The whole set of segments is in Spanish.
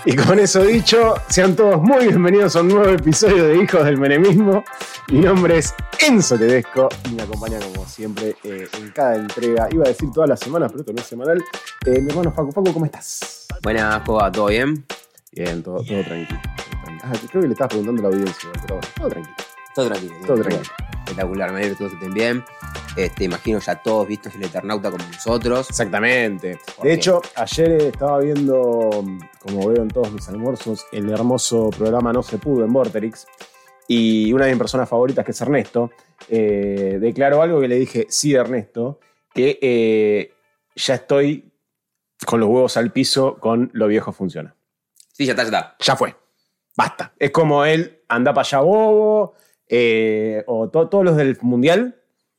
Y con eso dicho, sean todos muy bienvenidos a un nuevo episodio de Hijos del Menemismo. Mi nombre es Enzo Tedesco y me acompaña como siempre en cada entrega. Iba a decir todas las semanas, pero esto no es semanal. Mi hermano Facu. Facu, ¿cómo estás? Buenas, Joa, ¿todo bien? Bien, todo tranquilo. Creo que le estabas preguntando a la audiencia, pero bueno, todo tranquilo. Todo tranquilo. Todo tranquilo. Espectacular, me alegro que todos estén bien. Imagino ya todos vistos el Eternauta como nosotros. Exactamente. De hecho, ayer estaba viendo, como veo en todos mis almuerzos, el hermoso programa No Se Pudo en Vorterix. Y una de mis personas favoritas, que es Ernesto, declaró algo que le dije, sí, Ernesto, que ya estoy con los huevos al piso con Lo Viejo Funciona. Sí, ya está. Ya fue. Basta. Es como él, anda para allá bobo, o todos los del Mundial.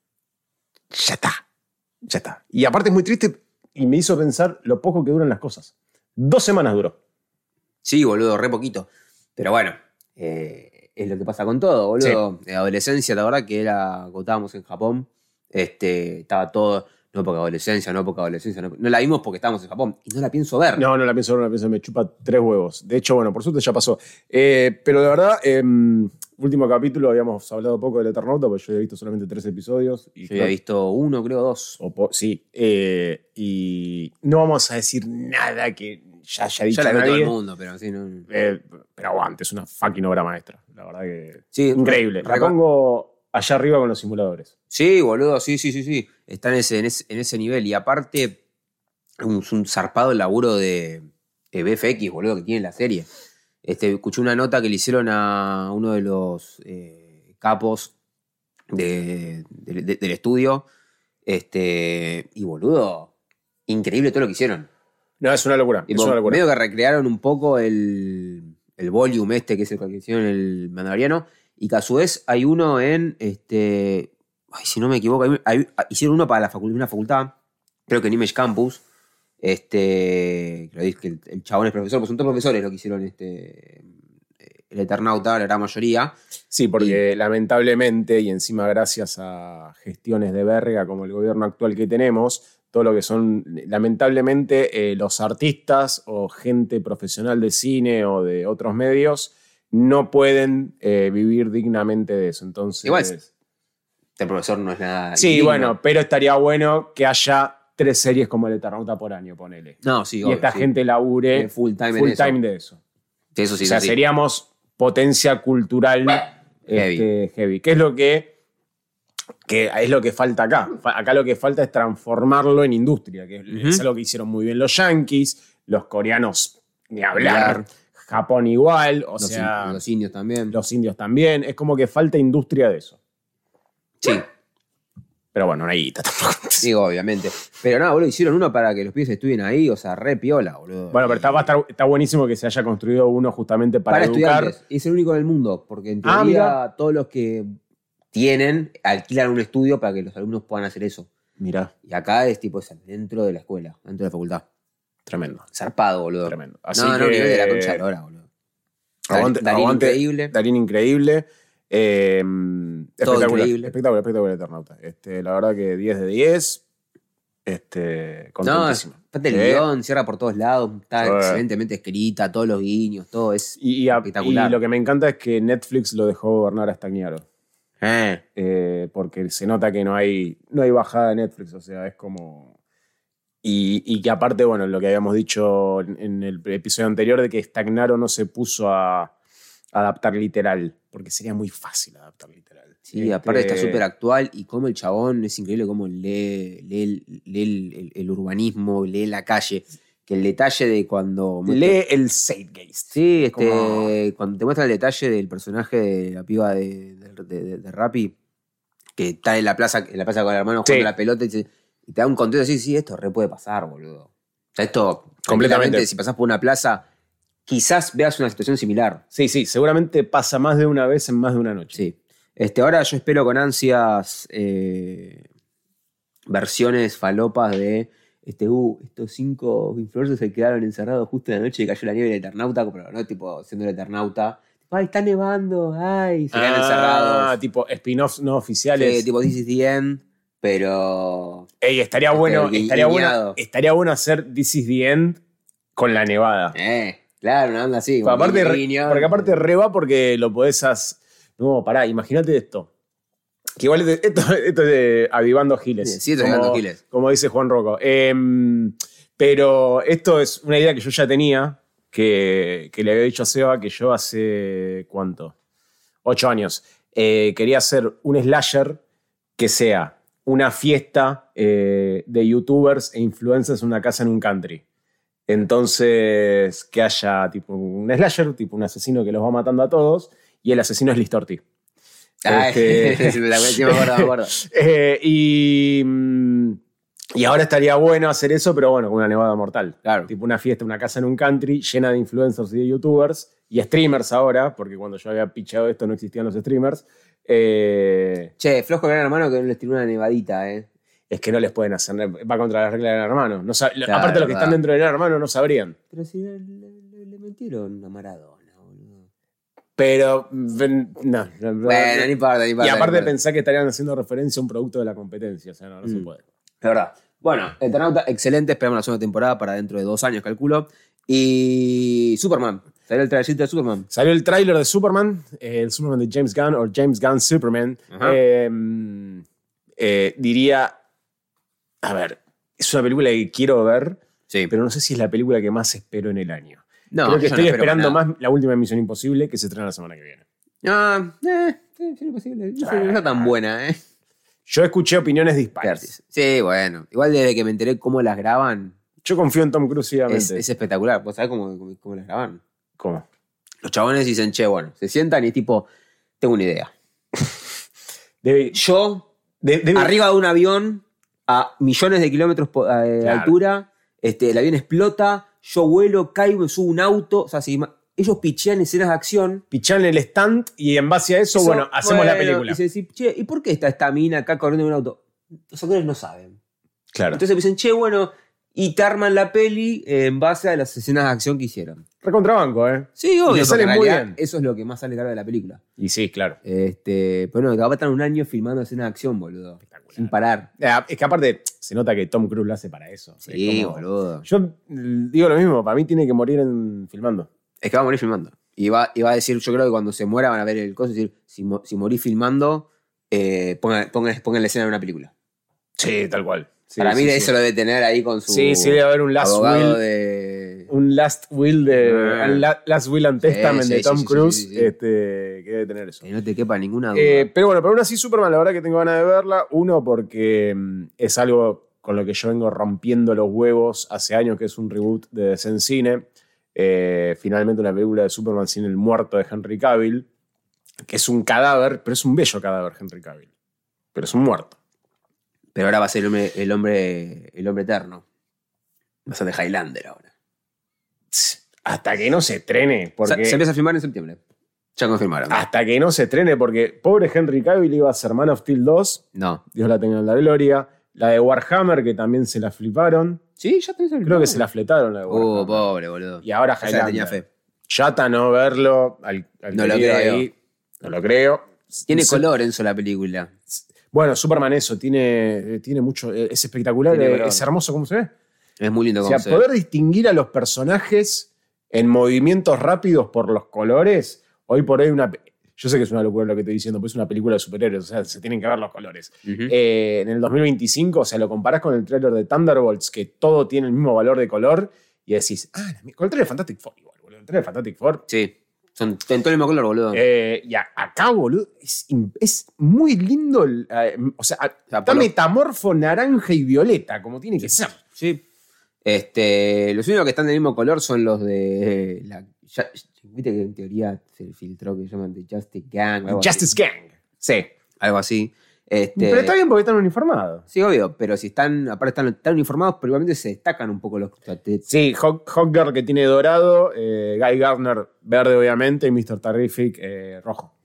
Ya está. Y aparte es muy triste y me hizo pensar lo poco que duran las cosas. 2 semanas duró. Sí, boludo, re poquito. Pero bueno, es lo que pasa con todo, boludo. Sí. Adolescencia, la verdad que cuando estábamos en Japón, estaba todo, no época de adolescencia. No la vimos porque estábamos en Japón y no la pienso ver. No la pienso ver, me chupa 3 huevos. De hecho, bueno, por suerte ya pasó. Pero de verdad, último capítulo habíamos hablado poco del Eternauta, porque yo había visto solamente 3 episodios. Y yo había visto 1, creo 2. Sí. Y no vamos a decir nada que ya haya dicho ya la nadie. Todo el mundo, pero sí, no. Pero aguante, es una fucking obra maestra. La verdad que sí, increíble. La pongo allá arriba con los simuladores. Sí, boludo, sí. Está en ese nivel. Y aparte, es un zarpado laburo de VFX, boludo, que tiene la serie. Escuché una nota que le hicieron a uno de los capos del estudio. Y boludo, increíble todo lo que hicieron. No, es una locura. Es una locura. Medio que recrearon un poco el volume que es el que hicieron el Mandaloriano. Y que a su vez hay uno en si no me equivoco, hicieron uno para una facultad, creo que en Image Campus. Que el chabón es profesor, pues son 3 profesores lo que hicieron el Eternauta, la gran mayoría. Sí, porque lamentablemente, y encima gracias a gestiones de verga como el gobierno actual que tenemos, todo lo que son, lamentablemente, los artistas o gente profesional de cine o de otros medios no pueden vivir dignamente de eso. Entonces, igual, este profesor no es nada. Sí, indigno. Bueno, pero estaría bueno que haya 3 series como el Eternauta por año, ponele. No, sí, y obvio, esta gente labure full time de eso. Eso sí, o sea, sí. seríamos potencia cultural heavy. ¿Qué es lo que es lo que falta acá? Acá lo que falta es transformarlo en industria, que es algo que hicieron muy bien los yankees, los coreanos ni hablar. Japón igual, los indios también. Los indios también. Es como que falta industria de eso. Sí. Pero bueno, no hay guita tampoco. Sí, obviamente. Pero nada, boludo, hicieron uno para que los pibes estuvieran ahí, o sea, re piola, boludo. Bueno, pero está buenísimo que se haya construido uno justamente para educar. Estudiantes. Es el único del mundo, porque en teoría todos los que alquilan un estudio para que los alumnos puedan hacer eso. Mirá. Y acá es dentro de la escuela, dentro de la facultad. Tremendo. Zarpado, boludo. Tremendo. Así no, nivel de la concha de la hora, boludo. Darín increíble. Darín increíble. Espectacular Eternauta. La verdad que 10 de 10. Contentísimo. Aparte el guión, cierra por todos lados, está excelentemente escrita, todos los guiños, todo es espectacular. Y lo que me encanta es que Netflix lo dejó gobernar a Stagnaro. Porque se nota que no hay bajada de Netflix, o sea, es como... Y que aparte, bueno, lo que habíamos dicho en el episodio anterior de que Stagnaro no se puso a adaptar literal, porque sería muy fácil adaptar literal. Sí, aparte está súper actual y como el chabón es increíble cómo lee el urbanismo, lee la calle. Que el detalle de cuando... Lee el Zeitgeist. Sí, cuando te muestra el detalle del personaje de la piba de Rappi, que está en la plaza con el hermano jugando la pelota y te da un contexto así, sí, esto re puede pasar, boludo. O sea, esto completamente, si pasás por una plaza, quizás veas una situación similar. Sí, seguramente pasa más de una vez en más de una noche. Sí. Ahora yo espero con ansias versiones falopas de estos 5 influencers se quedaron encerrados justo en la noche y cayó la nieve del Eternauta, pero no tipo siendo el Eternauta. Ay, está nevando, ay, se quedan encerrados. Tipo spin-offs no oficiales. Sí, tipo This is the End, pero... Ey, estaría bueno hacer This is the End con la nevada. Claro, una onda así. como Aparte, guiño. porque aparte re va porque lo podés hacer. No, pará, imagínate esto. Que igual esto es de avivando giles. Sí, esto es avivando giles. Como dice Juan Rocco. Pero esto es una idea que yo ya tenía, que le había dicho a Seba que yo hace, ¿cuánto? 8 años. Quería hacer un slasher que sea una fiesta de youtubers e influencers en una casa en un country. Entonces, que haya tipo un slasher, tipo un asesino que los va matando a todos, y el asesino es Liz Torti. Sí, me acuerdo. Y ahora estaría bueno hacer eso, pero bueno, con una nevada mortal. Claro. Tipo una fiesta, una casa en un country llena de influencers y de youtubers y streamers ahora, porque cuando yo había pichado esto no existían los streamers. Che, flojo Gran Hermano que no les tiró una nevadita, Es que no les pueden hacer, va contra las reglas de Gran Hermano. No Claro, aparte los que están dentro de Gran Hermano no sabrían. Pero si le metieron a Maradona, boludo. Pero Bueno, no importa. Y aparte pensá que estarían haciendo referencia a un producto de la competencia, o sea, no se puede. De verdad. Bueno, Eternauta, excelente. Esperamos la segunda temporada para dentro de 2 años, calculo. Y Superman. ¿Salió el trailercito de Superman? Salió el tráiler de Superman, el Superman de James Gunn, o James Gunn Superman. Diría, a ver, es una película que quiero ver, Sí. pero no sé si es la película que más espero en el año. No, Creo que yo estoy no espero esperando nada. más la última Misión Imposible, que se estrena la semana que viene. Sí, posible. No es tan buena, Yo escuché opiniones dispares. Sí, bueno. Igual desde que me enteré cómo las graban, Yo confío en Tom Cruise ciegamente. es espectacular. ¿Vos sabés cómo las graban? ¿Cómo? Los chabones dicen, che, bueno, se sientan y es tipo, tengo una idea. Yo, arriba de un avión, a millones de kilómetros de altura, el avión explota, yo vuelo, caigo, me subo a un auto. O sea, ellos pichean escenas de acción. Pichan el stand y en base a eso, bueno, hacemos la película. Y se dice, che, ¿y por qué está esta mina acá corriendo en un auto? Los actores no saben. Claro. Entonces me dicen, che, bueno, y te arman la peli en base a las escenas de acción que hicieron. Recontrabanco, Sí, Y obvio, le sale porque en muy realidad bien. eso es lo que más sale caro de la película. Y sí, claro. Pero no, va a estar un año filmando escenas de acción, boludo. Espectacular. Sin parar. Es que aparte se nota que Tom Cruise lo hace para eso. Sí, Es como- boludo. Yo digo lo mismo, para mí tiene que morir filmando. Es que va a morir filmando. Y va a decir, yo creo que cuando se muera van a ver el coso y decir, si morís filmando, pongan la escena de una película. Sí, tal cual. Sí, Para mí sí, eso sí. lo debe tener ahí con su Sí, debe haber un last abogado will. de... Un last will Last Will and Testament sí, de Tom sí, Cruise sí. que debe tener eso. Que no te quepa ninguna duda. Pero bueno, pero aún así Superman, la verdad que tengo ganas de verla. Uno, porque es algo con lo que yo vengo rompiendo los huevos hace años, que es un reboot de Descene. Finalmente una película de Superman sin el muerto de Henry Cavill, que es un cadáver, pero es un bello cadáver Henry Cavill. Pero es un muerto. Pero ahora va a ser el hombre eterno. Va a ser de Highlander ahora. Hasta que no se estrene, porque... Se empieza a filmar en septiembre. Ya confirmaron. Hasta que no se estrene, porque pobre Henry Cavill iba a ser Man of Steel 2, No. Dios la tenga en la gloria. La de Warhammer, que también se la fliparon. Sí, ya tenés el Creo que se la fletaron la de Warhammer. pobre, boludo. Y ahora Esa le Highlander. tenía fe. Chata no verlo. Al No lo querido creo. ahí, no lo creo. Tiene Sí. color Enzo la película. Bueno, Superman eso, tiene mucho... Es espectacular, Tiene color. es hermoso cómo se ve. Es muy lindo O como sea, poder distinguir a los personajes en movimientos rápidos por los colores, hoy por hoy yo sé que es una locura lo que estoy diciendo, pero es una película de superhéroes, o sea, se tienen que ver los colores. En el 2025, o sea, lo comparás con el tráiler de Thunderbolts, que todo tiene el mismo valor de color, y decís, con el tráiler de Fantastic Four igual, boludo. El tráiler de Fantastic Four. Sí. Son en todo el mismo color, boludo. Y acá, boludo, es muy lindo, o sea, está metamorfo naranja y violeta, como tiene que ser. Sí. Los únicos que están del mismo color son los de viste que en teoría se filtró que llaman de Justice Gang. Justice Gang. Sí. Algo así. Pero está bien porque están uniformados. Sí, obvio, pero si aparte están uniformados, pero igualmente se destacan un poco los... Sí, Hawkgirl que tiene dorado, Guy Gardner verde obviamente y Mr. Terrific rojo.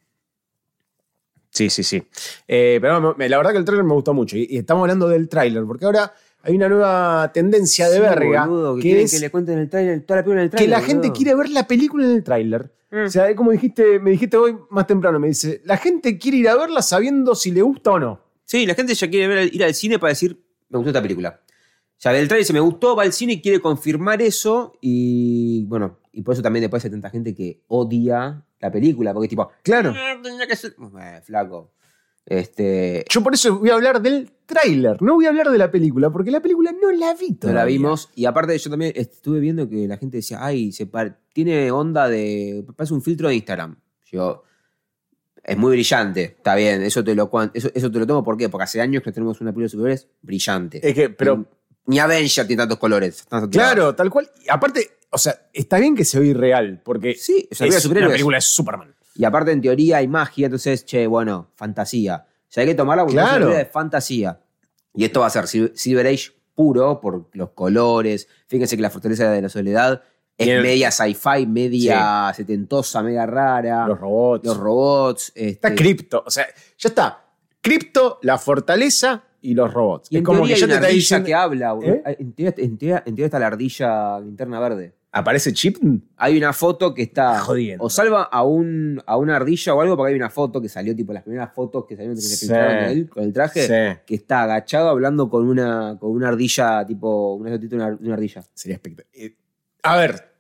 Sí. Pero la verdad que el tráiler me gustó mucho y estamos hablando del tráiler porque ahora hay una nueva tendencia de verga, boludo, que es que le cuenten el tráiler, toda la película en el que tráiler. la gente quiere ver la película en el tráiler. O sea, es como me dijiste hoy más temprano, me dice, la gente quiere ir a verla sabiendo si le gusta o no. Sí, la gente ya quiere ir al cine para decir, me gustó esta película. Ya ve el tráiler, dice, me gustó, va al cine y quiere confirmar eso y bueno, Y por eso también después hay tanta gente que odia la película, porque tipo, Claro. tenía que ser... flaco. Yo por eso voy a hablar del tráiler, no voy a hablar de la película, porque la película no la vi No todavía. la vimos. Y aparte yo también estuve viendo que la gente decía, ay, tiene onda de... Parece un filtro de Instagram. Yo, es muy brillante, está bien, eso te lo tomo. ¿Por qué? Porque hace años que tenemos una película de superhéroes brillante. Es que, pero... Ni Avenger tiene tantos colores. Claro, tal cual. Y aparte, o sea, está bien que se ve irreal, porque Sí, o sea, es superhéroes. una película de Superman. Y aparte, en teoría, hay magia, entonces, bueno, fantasía. O sea, hay que tomarla como una película de fantasía. Y esto va a ser Silver Age puro por los colores. Fíjense que la fortaleza de la soledad es media sci-fi, media setentosa, media rara. Los robots. Está Crypto. O sea, ya está. Crypto, la fortaleza y los robots. Y es en como teoría que hay ya una te está ardilla diciendo... que habla. En teoría está la ardilla linterna verde. ¿Aparece Chip? Hay una foto que está... Jodiendo. O salva a una ardilla o algo, porque hay una foto que salió, tipo las primeras fotos que salieron, que se filtraron de él con el traje, que está agachado hablando con una ardilla, tipo, una ardilla. Sería espectacular. A ver.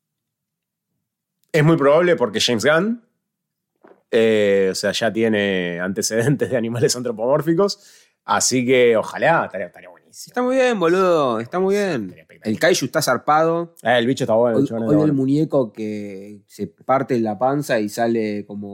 Es muy probable porque James Gunn, o sea, ya tiene antecedentes de animales antropomórficos, así que ojalá, estaría buenísimo. Está muy bien, boludo, está muy bien. El kaiju está zarpado. El bicho está bueno. Hoy el muñeco que se parte la panza y sale como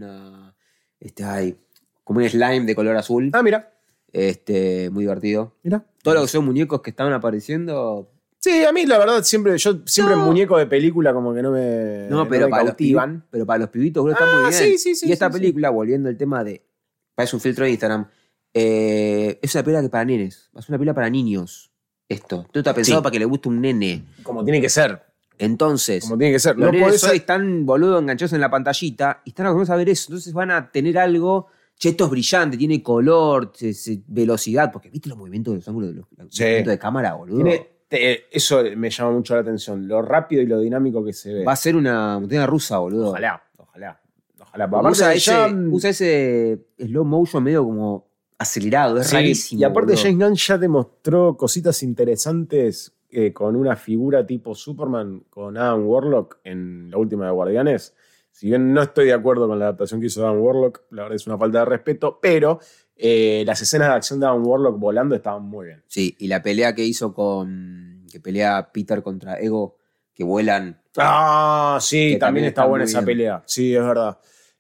como un slime de color azul. Ah, mira. Muy divertido. Mira. Todos los que son muñecos que estaban apareciendo. Sí, a mí la verdad siempre muñeco de película como que no me pero para cautivan. pero para los pibitos, boludo, está muy bien. Sí, y esta película, volviendo al tema de... Parece un filtro de Instagram. Es una película para nenes. Es una película para niños. Esto está pensado para que le guste un nene. Como tiene que ser. Entonces, como tiene que ser. Los nenes hoy están, boludo, enganchados en la pantallita y están acostumbrados a ver eso. Entonces van a tener algo... Che, esto es brillante, tiene color, velocidad. Porque viste los movimientos de los ángulos de los movimientos de cámara, boludo. Eso me llama mucho la atención. Lo rápido y lo dinámico que se ve. Va a ser una montaña rusa, boludo. Ojalá. Usa ese slow motion medio como acelerado, es rarísimo. Y aparte, boludo. James Gunn ya demostró cositas interesantes con una figura tipo Superman, con Adam Warlock en la última de Guardianes. Si bien no estoy de acuerdo con la adaptación que hizo Adam Warlock, la verdad es una falta de respeto, pero las escenas de acción de Adam Warlock volando estaban muy bien. Sí, y la pelea que hizo que pelea Peter contra Ego, que vuelan. Ah, sí, que también está buena esa bien. pelea. Sí, es verdad.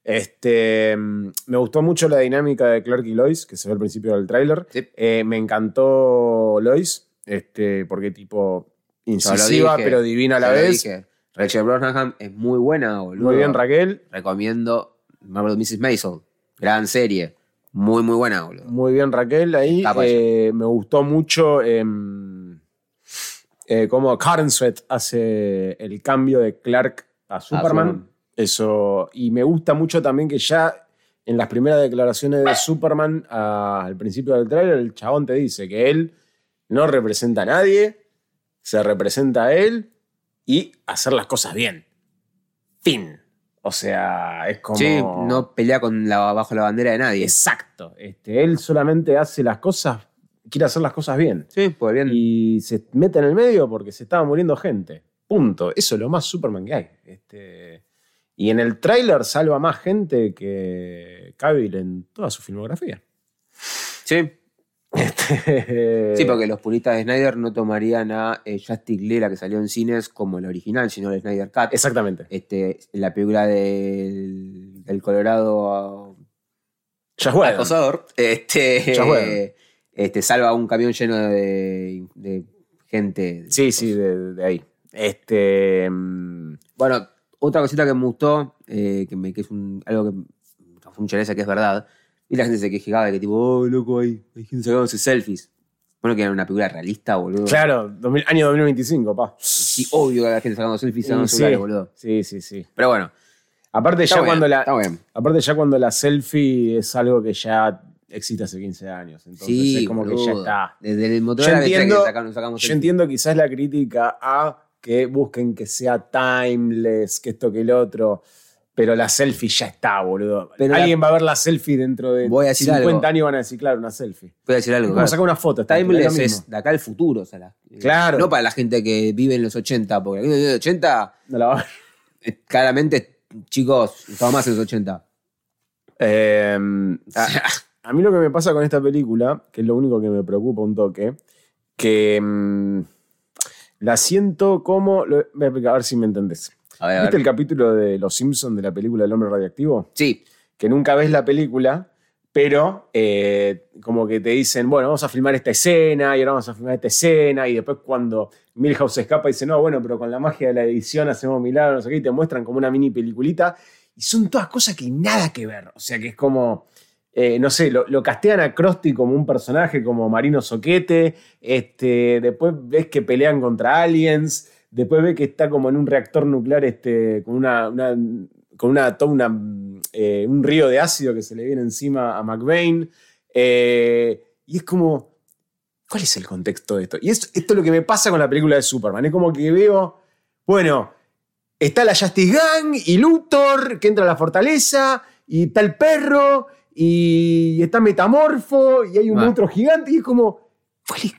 Me gustó mucho la dinámica de Clark y Lois, que se ve al principio del tráiler. Sí. Me encantó Lois, porque tipo incisiva, pero divina a la vez. Dije. Rachel Brosnahan es muy buena, boludo. Muy bien, Raquel. Recomiendo Marvel Mrs. Maisel. Gran serie. Muy, muy buena, boludo. Muy bien, Raquel. Ahí me gustó mucho cómo Karen Sweat hace el cambio de Clark a Superman. Eso. Y me gusta mucho también que ya en las primeras declaraciones de Superman al principio del tráiler, el chabón te dice que él no representa a nadie, se representa a él y hacer las cosas bien. Fin. O sea, es como... Sí, no pelea bajo la bandera de nadie. Exacto. Él solamente hace las cosas, quiere hacer las cosas bien. Sí, pues bien. Y se mete en el medio porque se estaba muriendo gente. Punto. Eso es lo más Superman que hay. Y en el tráiler salva más gente que Cavill en toda su filmografía. Sí. Sí, porque los puristas de Snyder no tomarían a Justice League, la que salió en cines, como el original, sino el Snyder Cut. Exactamente. La película del Colorado acosador. Salva un camión lleno de gente. Sí, de ahí. Bueno, otra cosita que me gustó, que es algo que me causó mucha gracia, que es verdad. Y la gente se quejaba de que tipo, oh, loco, hay gente sacándose selfies. Bueno, que era una película realista, boludo. Claro, año 2025, pa. Sí, obvio que había gente sacando selfies, sacando celulares, boludo. Sí. Pero bueno. Aparte ya cuando la selfie es algo que ya existe hace 15 años. Entonces es como boludo, que ya está. Desde el motor de la que sacamos selfies. Yo entiendo quizás la crítica a que busquen que sea timeless, que esto, que el otro. Pero la selfie ya está, boludo. Pero Alguien va a ver la selfie dentro de Voy a decir 50 algo. años y van a decir, claro, una selfie. Voy a decir algo. Es como sacar una foto. Timeless lo es mismo. de acá al futuro. O sea, Claro. No para la gente que vive en los 80, porque en los 80, No la va a ver. claramente, chicos, estaba más en los 80. A mí lo que me pasa con esta película, que es lo único que me preocupa un toque, que la siento como... Voy a explicar, a ver si me entendés. A ver, ¿Viste el capítulo de Los Simpsons de la película del hombre radioactivo? Sí. Que nunca ves la película, pero como que te dicen, bueno, vamos a filmar esta escena y ahora vamos a filmar esta escena, y después cuando Milhouse se escapa dice, no, bueno, pero con la magia de la edición hacemos milagros, no sé qué, y te muestran como una mini peliculita, y son todas cosas que nada que ver. O sea, que es como, no sé, lo castean a Krusty como un personaje, como Marino Soquete, después ves que pelean contra aliens, después ves que está como en un reactor nuclear con un río de ácido que se le viene encima a McBain. Y es como, ¿cuál es el contexto de esto? Y esto es lo que me pasa con la película de Superman. Es como que veo, bueno, está la Justice Gang y Luthor que entra a la fortaleza, y está el perro, y está Metamorfo, y hay un monstruo gigante, y es como, ¿cuál es?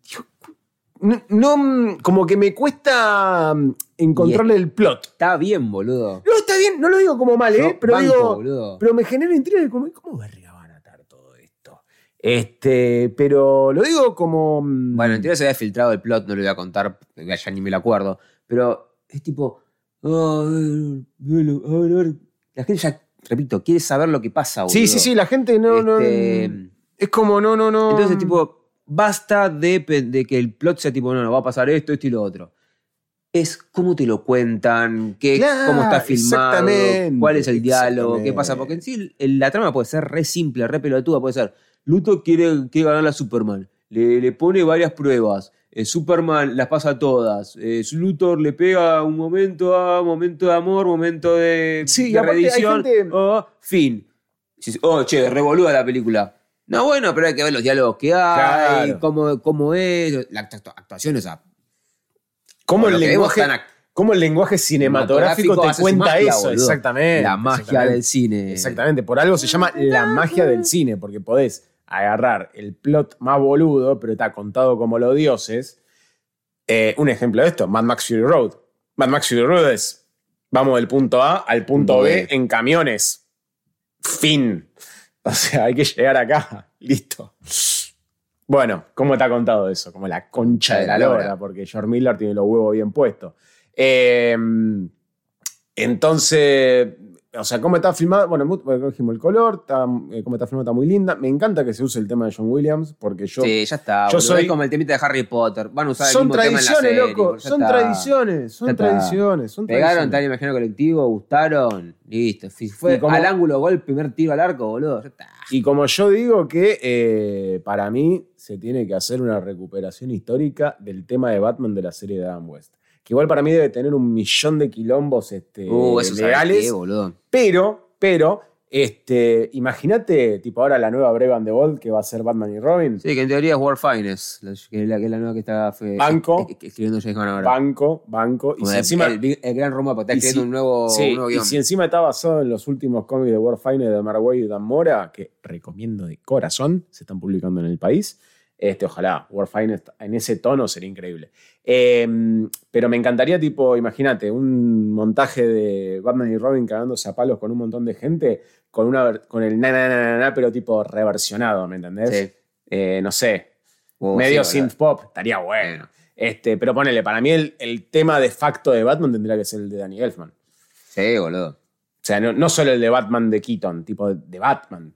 No, como que me cuesta encontrarle el plot. Está bien, boludo. No, está bien, no lo digo como mal, Yo pero banco, digo. boludo. Pero me genera intriga como, ¿cómo verga van a atar todo esto? Pero lo digo como. Bueno, en teoría se había filtrado el plot, no lo voy a contar, ya ni me lo acuerdo. Pero es tipo. A ver. La gente ya, repito, quiere saber lo que pasa, boludo. Sí, la gente no. Es como no. Entonces, tipo, basta de que el plot sea tipo, no, va a pasar esto y lo otro. Es cómo te lo cuentan, Claro, cómo está filmado, exactamente, cuál es el diálogo, qué exactamente. pasa. Porque en sí la trama puede ser re simple, re pelotuda. Puede ser, Luthor quiere ganar a Superman. Le pone varias pruebas. Superman las pasa todas. Luthor le pega un momento de amor, momento de Sí, y de aparte hay reedición. gente- Fin. Che, revolúa la película. No, bueno, pero hay que ver los diálogos que hay, Claro. cómo es, la actuación, o sea. ¿Cómo lo el que vemos lenguaje, cómo el lenguaje cinematográfico te hace su cuenta magia, eso? boludo. Exactamente. La magia exactamente. del cine. Exactamente, por algo se llama la magia del cine, porque podés agarrar el plot más boludo, pero está contado como los dioses. Un ejemplo de esto, Mad Max Fury Road. Mad Max Fury Road es, vamos del punto A al punto B en camiones. Fin. O sea, hay que llegar acá. Listo. Bueno, ¿cómo está contado eso? Como la concha de la lora, porque George Miller tiene los huevos bien puestos. Entonces, o sea, cómo está filmado, bueno, dijimos el color, cómo está filmado está muy linda. Me encanta que se use el tema de John Williams, porque yo... Sí, ya está. yo soy es como el temita de Harry Potter. Van a usar son el mismo tema en la tradiciones, serie. loco, Ya son está. tradiciones, Ya está. son Pegaron, tradiciones. tal imaginario colectivo, gustaron, listo. Si fue Y como- al ángulo gol, primer tiro al arco, boludo, ya está. Y como yo digo que para mí se tiene que hacer una recuperación histórica del tema de Batman de la serie de Adam West. Que igual para mí debe tener 1.000.000 de quilombos Eso sabés legales. qué, boludo. Pero, imagínate, tipo ahora la nueva Brave and the Bold que va a ser Batman y Robin. Sí, que en teoría es War Finest, que es la nueva que está Banco. escribiendo James Gunn ahora. Banco. Y Como si encima. el gran Roma, porque está y escribiendo si- un nuevo sí, y guión. si encima está basado en los últimos cómics de War Finest de Mark Waid y Dan Mora, que recomiendo de corazón, se están publicando en el país. Ojalá, War Finest en ese tono sería increíble. Pero me encantaría, tipo, imagínate, un montaje de Batman y Robin cagándose a palos con un montón de gente, con el na, pero tipo reversionado, ¿me entendés? Sí. No sé, medio sí, synth pop, estaría bueno. Pero ponele, para mí el tema de facto de Batman tendría que ser el de Danny Elfman. Sí, boludo. O sea, no solo el de Batman de Keaton, tipo de Batman.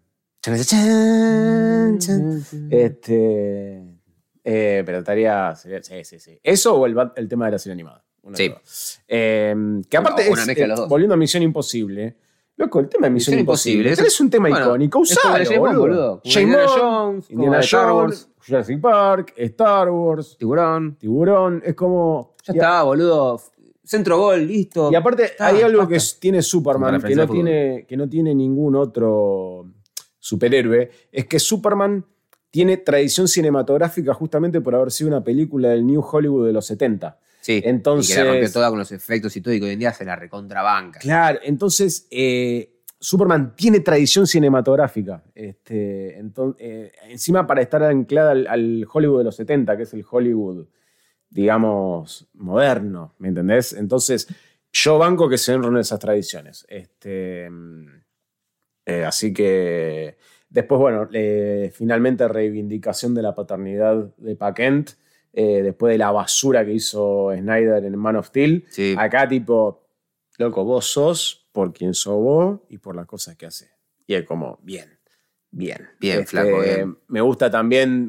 Pero estaría. Sí. ¿Eso o el tema de la serie animada? Sí. Que aparte Una mezcla de los dos. volviendo a Misión Imposible. Loco, el tema de Misión Misión Imposible. Imposible, Es un tema bueno, icónico. es como el Usalo, James Bond, boludo. boludo. Como James Indiana Bond, Jones, como Indiana de Star Jones, Wars. Jurassic Park, Star Wars, Tiburón. Tiburón. Es como. Ya está, boludo. Centro gol, listo. Y aparte, Está, hay algo basta. que tiene Superman Como referencia que no tiene ningún otro superhéroe. Es que Superman tiene tradición cinematográfica justamente por haber sido una película del New Hollywood de los 70. Sí, Entonces, y que la rompió toda con los efectos y todo, y que hoy en día se la recontrabanca. claro, entonces Superman tiene tradición cinematográfica. Encima para estar anclada al Hollywood de los 70, que es el Hollywood, digamos, moderno, ¿me entendés? Entonces, yo banco que se honren esas tradiciones. Así que después, bueno, finalmente reivindicación de la paternidad de Pa Kent, después de la basura que hizo Snyder en Man of Steel. Sí. Acá tipo, loco, vos sos por quien sos vos y por las cosas que haces. Y es como, bien. Bien, flaco, bien. Me gustó también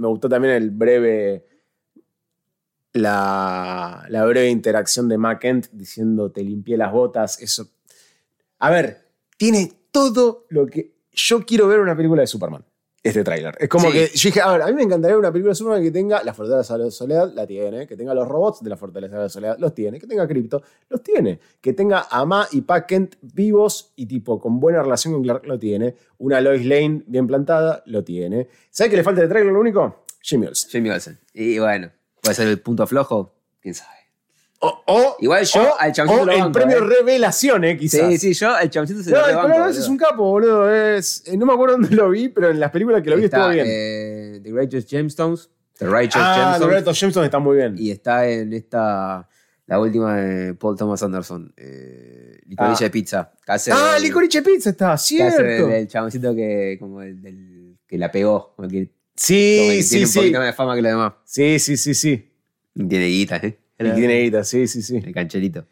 la breve interacción de Ma Kent diciendo te limpié las botas. Eso. A ver, tiene todo lo que yo quiero ver en una película de Superman. Este tráiler. Es como que yo dije, a ver, a mí me encantaría una película de Superman que tenga la Fortaleza de la Soledad, la tiene, que tenga los robots de la Fortaleza de la Soledad, los tiene, que tenga Krypto, los tiene, que tenga a Ma y Pa Kent vivos y tipo con buena relación con Clark, lo tiene, una Lois Lane bien plantada, lo tiene. ¿Sabes qué le falta de tráiler lo único? Jimmy Olsen. Y bueno, puede ser el punto flojo, quién sabe. Igual yo al chaboncito lo banco, el premio revelación, quizás. Sí, yo al chaboncito se lo banco. No, es un capo, boludo. No me acuerdo dónde lo vi, pero en las películas que lo vi estuvo bien. The Righteous Gemstones. The Righteous Gemstones está muy bien. Y está en la última de Paul Thomas Anderson. Licorice Pizza. Licorice Pizza está, cierto. El chaboncito que la pegó. Sí. Tiene un poquito más de fama que los demás. Sí. Y tiene guita, Y tiene guita, sí. El cancherito.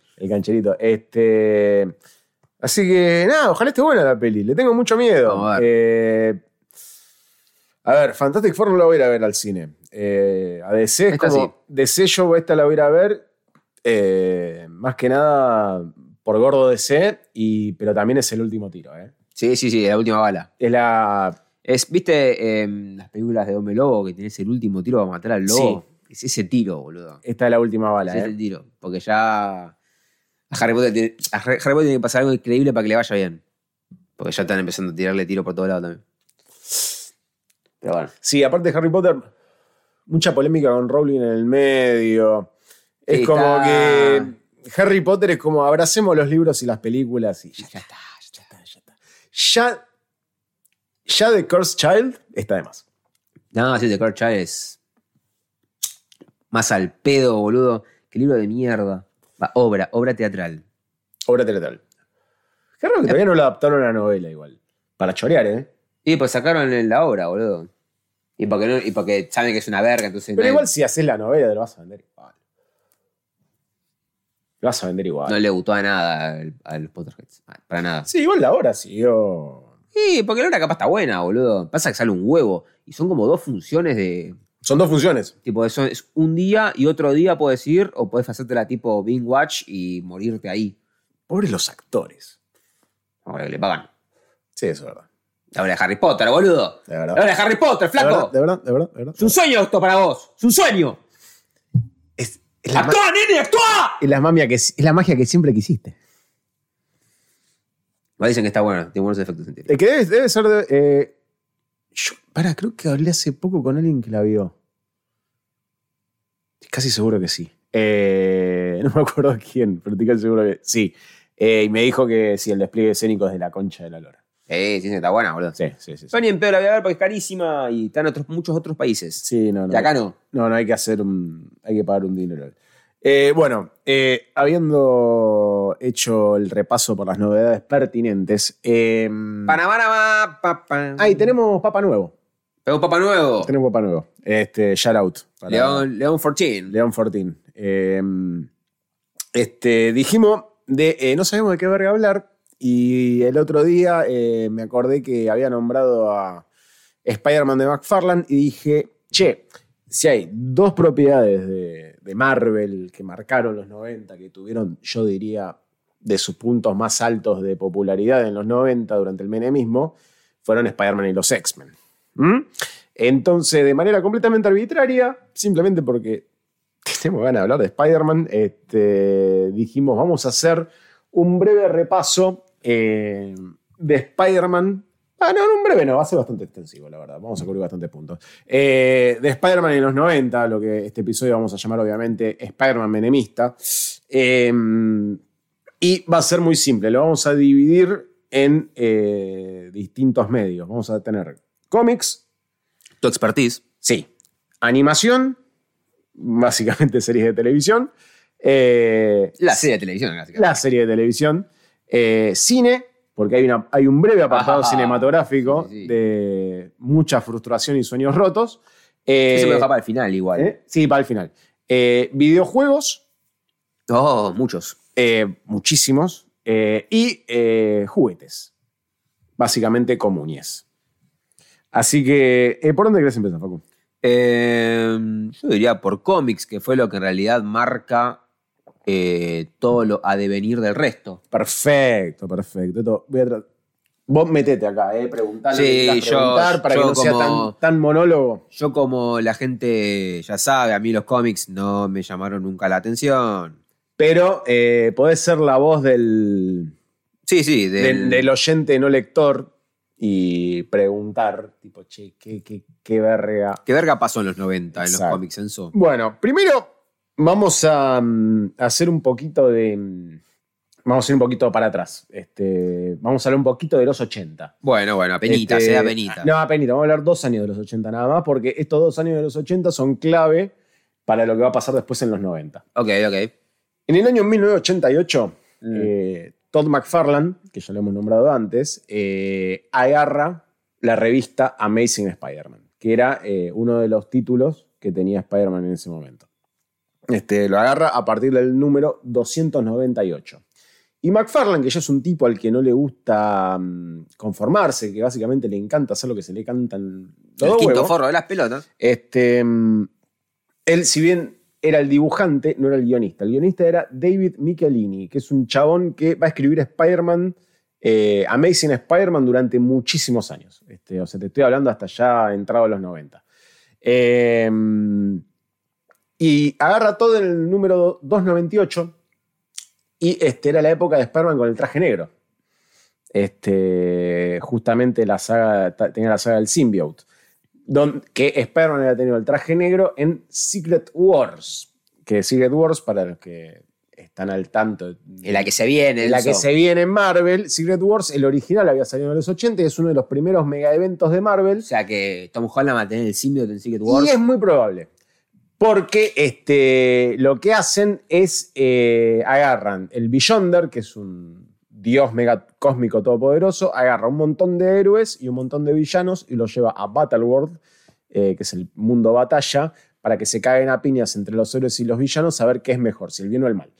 Así que, nada, ojalá esté buena la peli. Le tengo mucho miedo. Vamos a ver. A ver, Fantastic Four no la voy a ir a ver al cine. A DC es esta como... sí. DC yo esta la voy a ir a ver más que nada por gordo DC, pero también es el último tiro. Sí, la última bala. ¿Viste las películas de Hombre Lobo que tenés el último tiro para matar al lobo? Sí. Es ese tiro, boludo. Esta es la última bala, Es el tiro. Porque ya a Harry Potter tiene que pasar algo increíble para que le vaya bien. Porque ya están empezando a tirarle tiro por todos lados también. Pero bueno. Sí, aparte de Harry Potter, mucha polémica con Rowling en el medio. Es como que Harry Potter es como abracemos los libros y las películas y ya está. Ya The Cursed Child está de más. No, sí, The Cursed Child es más al pedo, boludo. Qué libro de mierda. Obra teatral. Obra teatral. Claro que todavía no lo adaptaron a la novela igual. Para chorear, Sí, pues sacaron la obra, boludo. Y porque saben que es una verga, entonces... Pero igual si haces la novela te lo vas a vender igual. Lo vas a vender igual. No le gustó a nada a los Potterheads. Para nada. Sí, igual la obra siguió... Sí, porque la obra capaz está buena, boludo. Pasa que sale un huevo. Y son como 2 funciones de... Son 2 funciones. Tipo, eso es un día y otro día puedes ir o puedes hacértela tipo Bing Watch y morirte ahí. Pobres los actores. Ahora que le pagan. Sí, eso es verdad. La obra de Harry Potter, boludo. De verdad. La obra de Harry Potter, flaco. De verdad. Es un sueño esto para vos. Es un sueño. ¡Actúa, nene, actúa! Es la magia que siempre quisiste. Me dicen que está bueno, tiene buenos efectos en que debe ser de... creo que hablé hace poco con alguien que la vio. Casi seguro que sí. No me acuerdo quién, pero estoy casi seguro que sí. Y me dijo que sí, el despliegue escénico es de la concha de la lora. Sí, está buena, boludo. Sí. Yo ni en pedo la voy a ver porque es carísima y está en muchos otros países. Sí, no. Y acá no. No, hay que hay que pagar un dinero. Habiendo hecho el repaso por las novedades pertinentes. Tenemos Papa Nuevo. Tenemos Papa Nuevo. Tenemos Papa Nuevo. Shout out. León 14. León 14. Dijimos no sabemos de qué verga hablar. Y el otro día me acordé que había nombrado a Spider-Man de McFarlane y dije, si hay 2 propiedades de Marvel que marcaron los 90, que tuvieron, yo diría, de sus puntos más altos de popularidad en los 90 durante el menemismo, fueron Spider-Man y los X-Men. Entonces, de manera completamente arbitraria, simplemente porque tenemos ganas de hablar de Spider-Man, dijimos, vamos a hacer un breve repaso de Spider-Man No, en un breve no, va a ser bastante extensivo, la verdad. Vamos a cubrir bastantes puntos. De Spider-Man en los 90, lo que este episodio vamos a llamar obviamente Spider-Man menemista. Y va a ser muy simple, lo vamos a dividir en distintos medios. Vamos a tener cómics. Tu expertise. Sí. Animación, básicamente series de televisión. La serie de televisión, básicamente. La serie de televisión. Cine, porque hay un breve apartado cinematográfico de mucha frustración y sueños rotos. Eso me deja para el final igual. Sí, para el final. Videojuegos. Oh, muchos. Muchísimos. Y juguetes. Básicamente comunes. Así que, ¿por dónde querés empezar, Facu? Yo diría por cómics, que fue lo que en realidad marca todo lo a devenir del resto. Perfecto. Esto voy a vos metete acá, preguntale. Sí, preguntar para que no sea tan monólogo. Yo, como la gente ya sabe, a mí los cómics no me llamaron nunca la atención. Pero podés ser la voz del oyente no lector y preguntar, tipo, che, ¿qué verga? ¿Qué verga pasó en los 90 Exacto. en los cómics, Enzo? Bueno, primero vamos a hacer un poquito de... Vamos a ir un poquito para atrás. Vamos a hablar un poquito de los 80. Bueno, apenitas, apenita. No, apenita. Vamos a hablar 2 años de los 80 nada más, porque estos 2 años de los 80 son clave para lo que va a pasar después en los 90. Ok. En el año 1988, Todd McFarlane, que ya lo hemos nombrado antes, agarra la revista Amazing Spider-Man, que era uno de los títulos que tenía Spider-Man en ese momento. Lo agarra a partir del número 298. Y McFarlane, que ya es un tipo al que no le gusta conformarse, que básicamente le encanta hacer lo que se le cantan los El quinto huevos, forro de las pelotas. él, si bien era el dibujante, no era el guionista. El guionista era David Michelini, que es un chabón que va a escribir Spider-Man, Amazing Spider-Man, durante muchísimos años. O sea, te estoy hablando hasta ya entrado a los 90. Y agarra todo en el número 298. Y era la época de Spider-Man con el traje negro. Justamente tenía la saga del symbiote. Que Spider-Man había tenido el traje negro en Secret Wars. Que Secret Wars, para los que están al tanto. En la que se viene. En la que se viene en Marvel. Secret Wars, el original había salido en los 80 y es uno de los primeros mega eventos de Marvel. O sea que Tom Holland va a tener el symbiote en Secret Wars. Y es muy probable. Porque lo que hacen es agarran el Beyonder, que es un dios mega cósmico todopoderoso, agarra un montón de héroes y un montón de villanos y los lleva a Battleworld, que es el mundo batalla, para que se caguen a piñas entre los héroes y los villanos a ver qué es mejor, si el bien o el mal.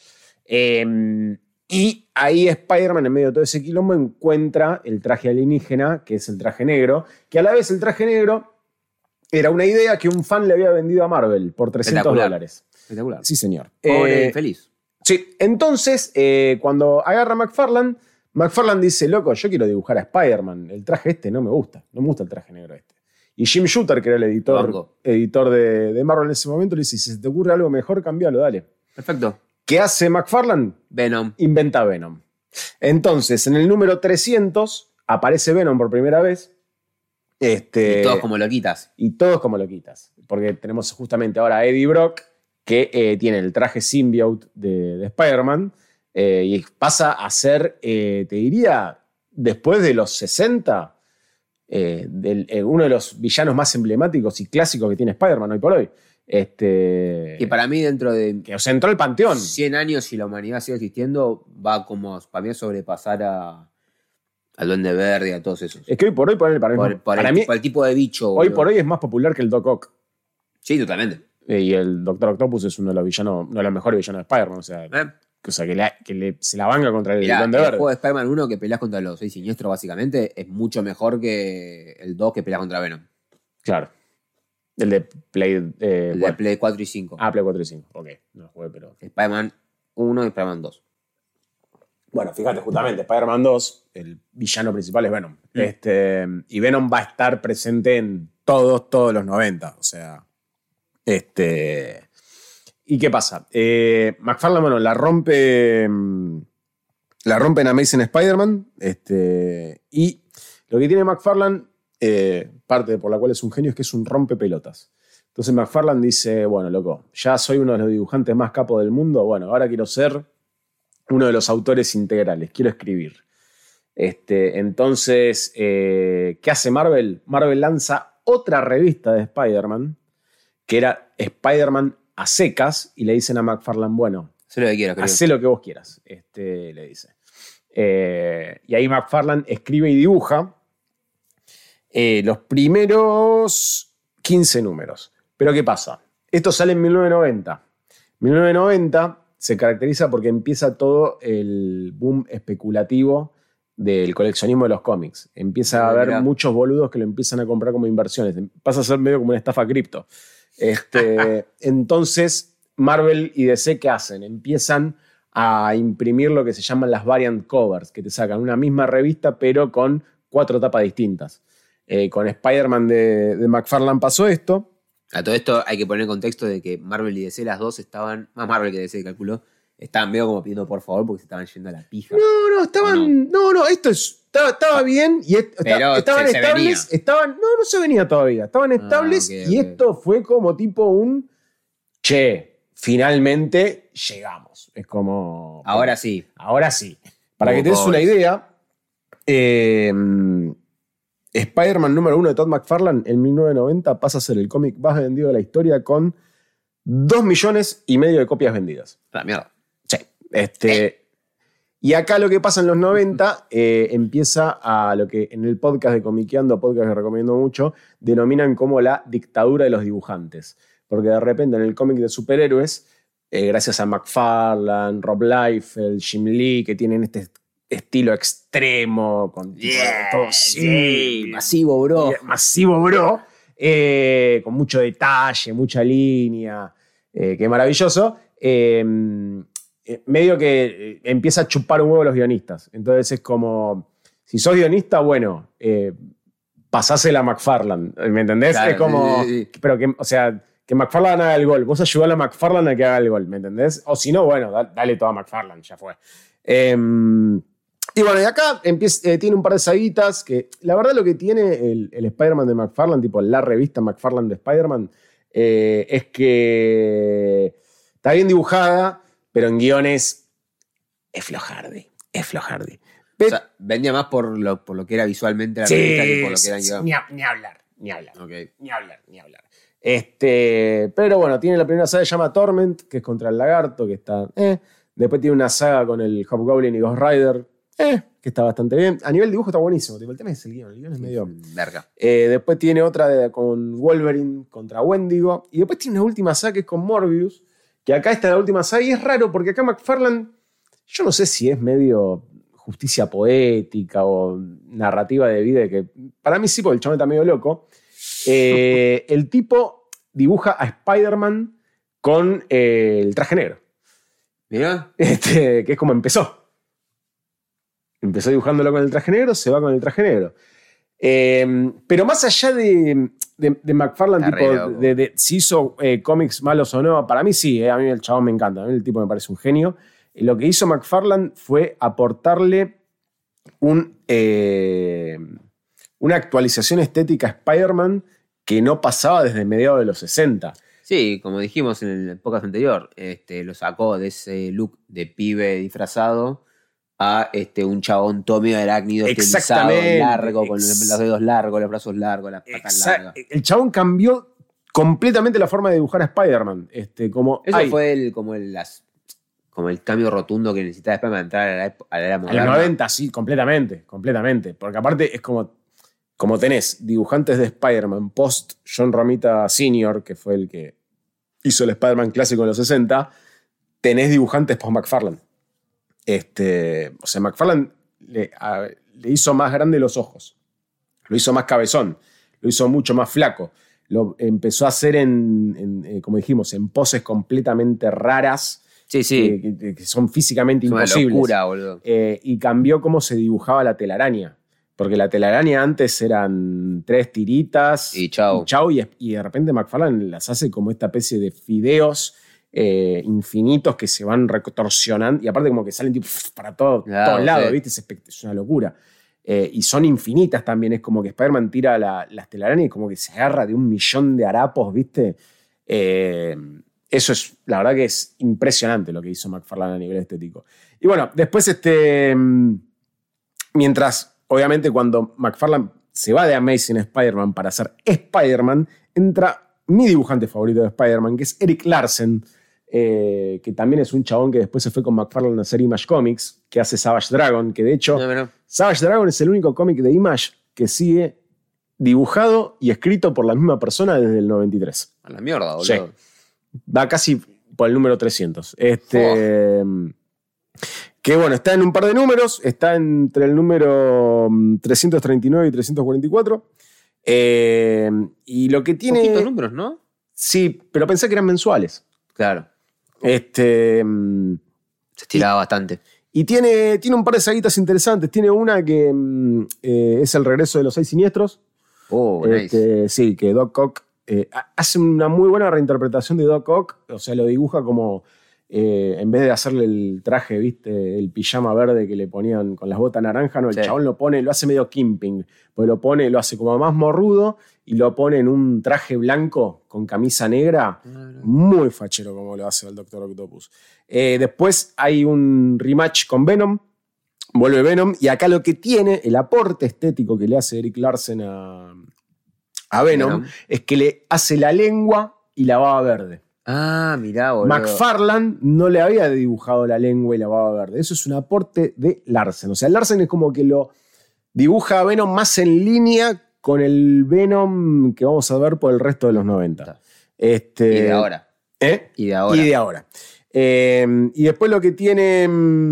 Y ahí Spider-Man, en medio de todo ese quilombo, encuentra el traje alienígena, que es el traje negro, que a la vez el traje negro era una idea que un fan le había vendido a Marvel por $300. Espectacular. Sí, señor. Pobre infeliz. Sí, entonces, cuando agarra a McFarlane dice, loco, yo quiero dibujar a Spider-Man. El traje no me gusta. No me gusta el traje negro este. Y Jim Shooter, que era el editor de Marvel en ese momento, le dice, si se te ocurre algo mejor, cambialo, dale. Perfecto. ¿Qué hace McFarlane? Venom. Inventa Venom. Entonces, en el número 300 aparece Venom por primera vez. Y todos como loquitas. Y todos como loquitas. Porque tenemos justamente ahora a Eddie Brock, que tiene el traje symbiote de Spider-Man, y pasa a ser, te diría, después de los 60, uno de los villanos más emblemáticos y clásicos que tiene Spider-Man hoy por hoy. Y para mí, dentro de que os entró al panteón. 100 años, si la humanidad sigue existiendo, va como, para mí, a sobrepasar al Duende Verde y a todos esos. Es que hoy por hoy, para mí, por el tipo de bicho. Hoy por hoy es más popular que el Doc Ock. Sí, totalmente. Y el Doctor Octopus es uno de los villanos, uno de los mejores villanos de Spider-Man. O sea, se la banca contra el Duende Verde. El juego de Spider-Man 1 que peleas contra los 6 siniestros, básicamente, es mucho mejor que el 2 que peleas contra Venom. Claro. El de Play... el de Play 4 y 5. Play 4 y 5. Ok, no lo jugué, pero... Spider-Man 1 y Spider-Man 2. Bueno, fíjate, justamente, Spider-Man 2, el villano principal es Venom. Y Venom va a estar presente en todos los 90. O sea... ¿Y qué pasa? McFarlane, bueno, la rompe en Amazing Spider-Man, y Lo que tiene McFarlane, parte por la cual es un genio, es que es un rompepelotas. Entonces McFarlane dice, bueno, loco, ya soy uno de los dibujantes más capos del mundo, bueno, ahora quiero ser uno de los autores integrales, quiero escribir. Entonces, ¿qué hace Marvel? Marvel lanza otra revista de Spider-Man, que era Spider-Man a secas, y le dicen a McFarlane, bueno, sé lo que quieras, hacé lo que vos quieras, le dice. Y ahí McFarlane escribe y dibuja los primeros 15 números. Pero ¿qué pasa? Esto sale en 1990. 1990 se caracteriza porque empieza todo el boom especulativo del coleccionismo de los cómics. Empieza a haber muchos boludos que lo empiezan a comprar como inversiones. Pasa a ser medio como una estafa cripto. Entonces, Marvel y DC, ¿qué hacen? Empiezan a imprimir lo que se llaman las variant covers, que te sacan una misma revista, pero con 4 tapas distintas. Con Spider-Man de McFarlane pasó esto. A todo esto hay que poner en contexto de que Marvel y DC, las dos estaban, más Marvel que DC, calculó, estaban medio como pidiendo por favor porque se estaban yendo a la pija. No, estaban. No, esto estaba bien y estaban estables. No se venía todavía. Estaban estables y esto fue como tipo un. Che, finalmente llegamos. Es como. Ahora sí. Ahora sí. Para que te des una idea, Spider-Man número 1 de Todd McFarlane en 1990 pasa a ser el cómic más vendido de la historia con 2,5 millones de copias vendidas. La mierda. Sí. Y acá lo que pasa en los 90 empieza a lo que en el podcast de Comiqueando, podcast que recomiendo mucho, denominan como la dictadura de los dibujantes. Porque de repente en el cómic de superhéroes, gracias a McFarlane, Rob Liefeld, Jim Lee, que tienen este estilo extremo, con todo masivo, bro. Masivo, bro. Con mucho detalle, mucha línea. Qué maravilloso. Medio que empieza a chupar un huevo a los guionistas. Entonces es como, si sos guionista, bueno, pasásela a McFarlane. ¿Me entendés? Claro, es como, sí. Pero que, o sea, que McFarlane haga el gol. Vos ayudás a McFarlane a que haga el gol, ¿me entendés? O si no, bueno, dale todo a McFarlane, ya fue. Y bueno, y acá tiene un par de saguitas que, la verdad, lo que tiene el Spider-Man de McFarlane, tipo la revista McFarlane de Spider-Man, es que está bien dibujada, pero en guiones es flojardi. O sea, vendía más por lo que era visualmente la revista que por lo que era en guión. Ni hablar. Okay. Ni hablar. Pero bueno, tiene la primera saga que se llama Torment, que es contra el lagarto, que está. Después tiene una saga con el Hobgoblin y Ghost Rider, que está bastante bien. A nivel dibujo está buenísimo. Tipo, el tema es el guión es medio. Verga. Después tiene otra con Wolverine contra Wendigo. Y después tiene una última saga que es con Morbius, que acá está la última saga. Y es raro porque acá McFarlane, yo no sé si es medio justicia poética o narrativa de vida, que para mí sí, porque el chabón está medio loco. El tipo dibuja a Spider-Man con el traje negro. Mirá. Que es como empezó. Empezó dibujándolo con el traje negro, se va con el traje negro. Pero más allá de McFarlane, tipo, de si hizo cómics malos o no, para mí sí, a mí el chabón me encanta, a mí el tipo me parece un genio. Lo que hizo McFarlane fue aportarle una actualización estética a Spider-Man que no pasaba desde mediados de los 60. Sí, como dijimos en el podcast anterior, lo sacó de ese look de pibe disfrazado a un chabón Tommy arácnido estilizado, largo, con los dedos largos, los brazos largos, las patas largas. El chabón cambió completamente la forma de dibujar a Spider-Man. Eso fue como el cambio rotundo que necesitaba después para entrar a la era moderna. En los 90, sí, completamente. Porque aparte es como tenés dibujantes de Spider-Man post John Romita Sr., que fue el que hizo el Spider-Man clásico en los 60, tenés dibujantes post McFarlane. O sea, McFarlane le hizo más grande los ojos, lo hizo más cabezón, lo hizo mucho más flaco, lo empezó a hacer como dijimos, en poses completamente raras. Sí. Que son físicamente imposibles. Una locura, boludo. Y cambió cómo se dibujaba la telaraña. Porque la telaraña antes eran 3 tiritas y chau. Y de repente McFarlane las hace como esta especie de fideos infinitos que se van retorsionando. Y aparte como que salen tipo para todos lados, ¿viste? Es una locura. y son infinitas también. Es como que Spider-Man tira las telarañas y como que se agarra de 1.000.000 de harapos, ¿viste? Eso es, la verdad que es impresionante lo que hizo McFarlane a nivel estético. Y bueno, después mientras, obviamente, cuando McFarlane se va de Amazing Spider-Man para hacer Spider-Man, entra mi dibujante favorito de Spider-Man, que es Erik Larsen, que también es un chabón que después se fue con McFarlane a hacer Image Comics, que hace Savage Dragon, que de hecho, Savage Dragon es el único cómic de Image que sigue dibujado y escrito por la misma persona desde el 93. A la mierda, boludo. Sí. Va casi por el número 300. Que bueno, está en un par de números, está entre el número 339 y 344. Y lo que tiene... Poquitos números, ¿no? Sí, pero pensé que eran mensuales. Claro. Se estiraba bastante. Y tiene un par de saguitas interesantes. Tiene una que es el regreso de los 6 siniestros. Oh, nice. Sí, que Doc Ock hace una muy buena reinterpretación de Doc Ock. O sea, lo dibuja como... en vez de hacerle el traje, ¿viste? El pijama verde que le ponían con las botas naranjas, no, el chabón lo hace medio Kimping, porque lo hace como más morrudo y lo pone en un traje blanco con camisa negra, muy fachero como lo hace el Doctor Octopus. Después hay un rematch con Venom, vuelve Venom, y acá lo que tiene, el aporte estético que le hace Erik Larsen a Venom, es que le hace la lengua y la baba verde. Ah, mirá, boludo. McFarlane no le había dibujado la lengua y la baba verde. Eso es un aporte de Larsen. O sea, Larsen es como que lo dibuja a Venom más en línea con el Venom que vamos a ver por el resto de los 90. Y de ahora. Y de ahora. Y después lo que tiene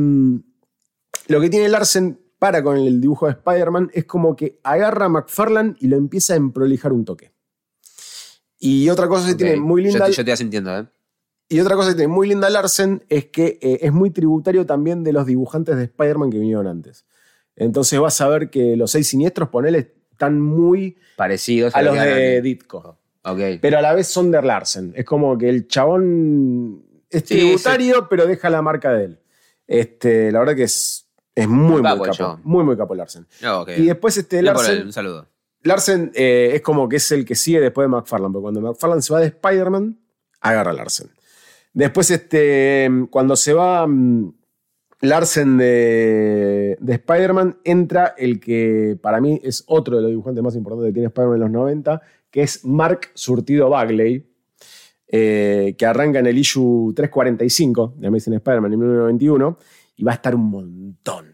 Larsen para con el dibujo de Spider-Man es como que agarra a McFarlane y lo empieza a emprolijar un toque. Y otra cosa que tiene muy linda... Yo te vas sintiendo, ¿eh? Y otra cosa que tiene muy linda Larsen es que es muy tributario también de los dibujantes de Spider-Man que vinieron antes. Entonces vas a ver que los 6 siniestros, ponele, están muy parecidos a los de Ditko. Okay. Pero a la vez son de Larsen. Es como que el chabón es tributario, pero deja la marca de él. La verdad que es muy capo. Muy capo Larsen. Okay. Y después Larsen... Un saludo. Larsen es como que es el que sigue después de McFarlane, porque cuando McFarlane se va de Spider-Man, agarra a Larsen. Después, cuando se va Larsen de Spider-Man, entra el que para mí es otro de los dibujantes más importantes que tiene Spider-Man en los 90, que es Mark Surtido Bagley, que arranca en el issue 345 de Amazing Spider-Man en 1991, y va a estar un montón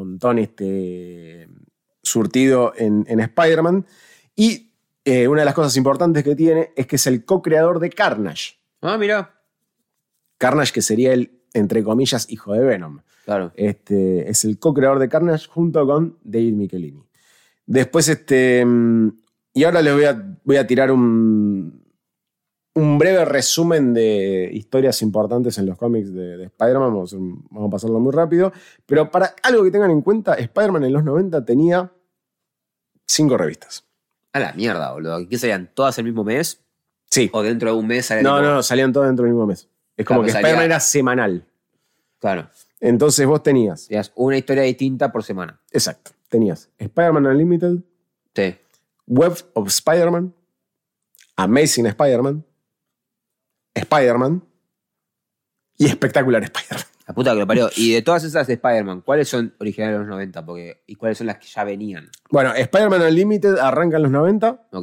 Surtido en Spider-Man. Y una de las cosas importantes que tiene es que es el co-creador de Carnage. Ah, mira. Carnage, que sería el, entre comillas, hijo de Venom. Claro. Es el co-creador de Carnage junto con David Michelini. Después, y ahora les voy a tirar un breve resumen de historias importantes en los cómics de Spider-Man. Vamos a pasarlo muy rápido. Pero para algo que tengan en cuenta, Spider-Man en los 90 tenía 5 revistas. A la mierda, boludo. ¿Qué salían todas el mismo mes? Sí. ¿O dentro de un mes salían? No, salían todas dentro del mismo mes. Es como que Spider-Man era semanal. Claro. Entonces vos tenías una historia distinta por semana. Exacto. Tenías Spider-Man Unlimited, sí. Web of Spider-Man, Amazing Spider-Man, Spider-Man y Spectacular Spider-Man. La puta que lo parió. Y de todas esas de Spider-Man, ¿cuáles son originales de los 90? ¿Y cuáles son las que ya venían? Bueno, Spider-Man Unlimited arranca en los 90. Ok.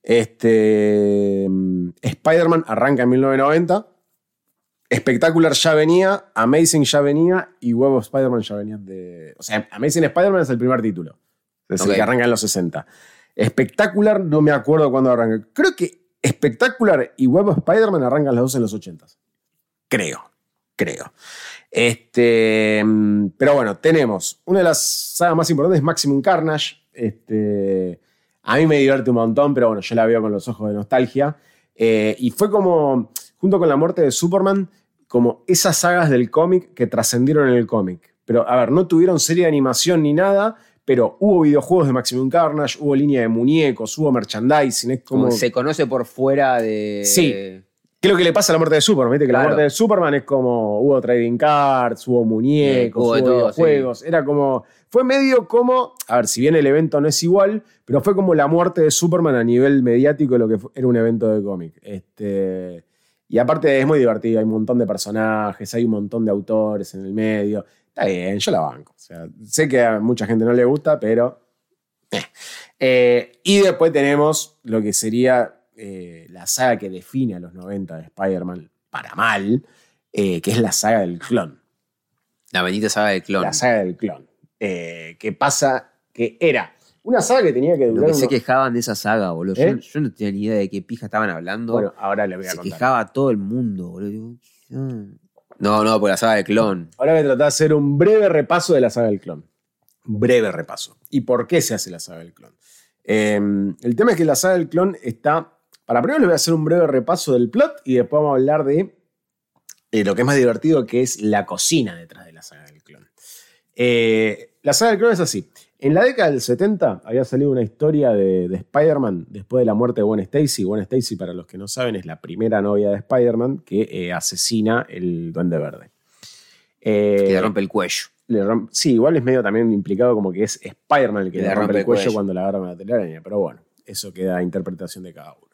Spider-Man arranca en 1990. Spectacular ya venía, Amazing ya venía y Web of Spider-Man ya venían de... O sea, Amazing Spider-Man es el primer título. Es el que arranca en los 60. Spectacular no me acuerdo cuándo arranca. Creo que Spectacular y Web of Spider-Man arrancan las dos en los 80. Creo. Pero bueno, tenemos una de las sagas más importantes, Maximum Carnage. A mí me divierte un montón, pero bueno, yo la veo con los ojos de nostalgia. Y fue como, junto con la muerte de Superman, como esas sagas del cómic que trascendieron en el cómic. Pero, a ver, no tuvieron serie de animación ni nada, pero hubo videojuegos de Maximum Carnage, hubo línea de muñecos, hubo merchandising. Es como... Se conoce por fuera de... Sí. ¿Qué es lo que le pasa a la muerte de Superman? ¿Viste? Que Claro. la muerte de Superman es como hubo trading cards, hubo muñecos, Hubo hubo de todo, videojuegos. Era como. Fue medio como. A ver, si bien el evento no es igual, pero fue como la muerte de Superman a nivel mediático, lo que era un evento de cómic. Y aparte es muy divertido, hay un montón de personajes, hay un montón de autores en el medio. Está bien, yo la banco. O sea, sé que a mucha gente no le gusta, pero. Y después tenemos lo que sería la saga que define a los 90 de Spider-Man para mal, que es la saga del clon. La bendita saga del clon. La saga del clon. Que pasa que era una saga que tenía que Lo durar. que se quejaban de esa saga, boludo. ¿Eh? Yo no tenía ni idea de qué pija estaban hablando. Bueno, ahora le voy a se contar. quejaba todo el mundo, boludo. Digo, no, por la saga del clon. Ahora voy a tratar de hacer un breve repaso de la saga del clon. Breve repaso. ¿Y por qué se hace la saga del clon? El tema es que la saga del clon está. Para primero les voy a hacer un breve repaso del plot y después vamos a hablar de lo que es más divertido, que es la cocina detrás de la saga del clon. La saga del clon es así. En la década del 70 había salido una historia de Spider-Man después de la muerte de Gwen Stacy. Gwen Stacy, para los que no saben, es la primera novia de Spider-Man que asesina el Duende Verde. Que le rompe el cuello. Sí, igual es medio también implicado como que es Spider-Man el que le rompe el cuello cuando la agarra con la telaraña. Pero bueno, eso queda a interpretación de cada uno.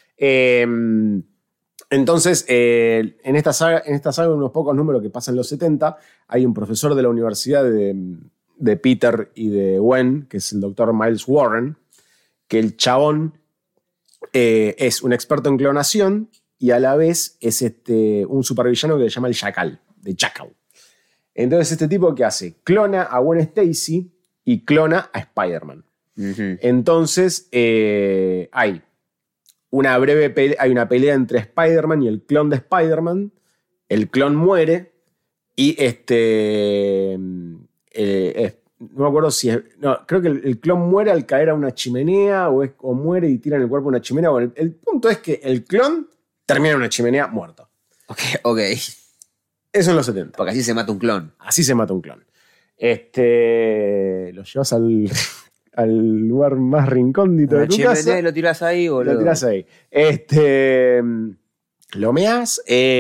Entonces, en esta saga, unos pocos números que pasan en los 70, hay un profesor de la universidad de Peter y de Gwen, que es el doctor Miles Warren, que el chabón es un experto en clonación y a la vez es un supervillano que se llama el Jackal, de Jackal. Entonces, este tipo, ¿qué hace? Clona a Gwen Stacy y clona a Spider-Man. Uh-huh. Entonces, hay una breve pelea entre Spider-Man y el clon de Spider-Man. El clon muere y no me acuerdo si no, creo que el clon muere al caer a una chimenea o muere y tiran el cuerpo a una chimenea. Bueno, el punto es que el clon termina en una chimenea muerto. Ok. Eso en los 70. Porque así se mata un clon. Así se mata un clon. Lo llevas al lugar más rincóndito de tu casa. Y lo tirás ahí, boludo. Lo tirás ahí. Lo meás.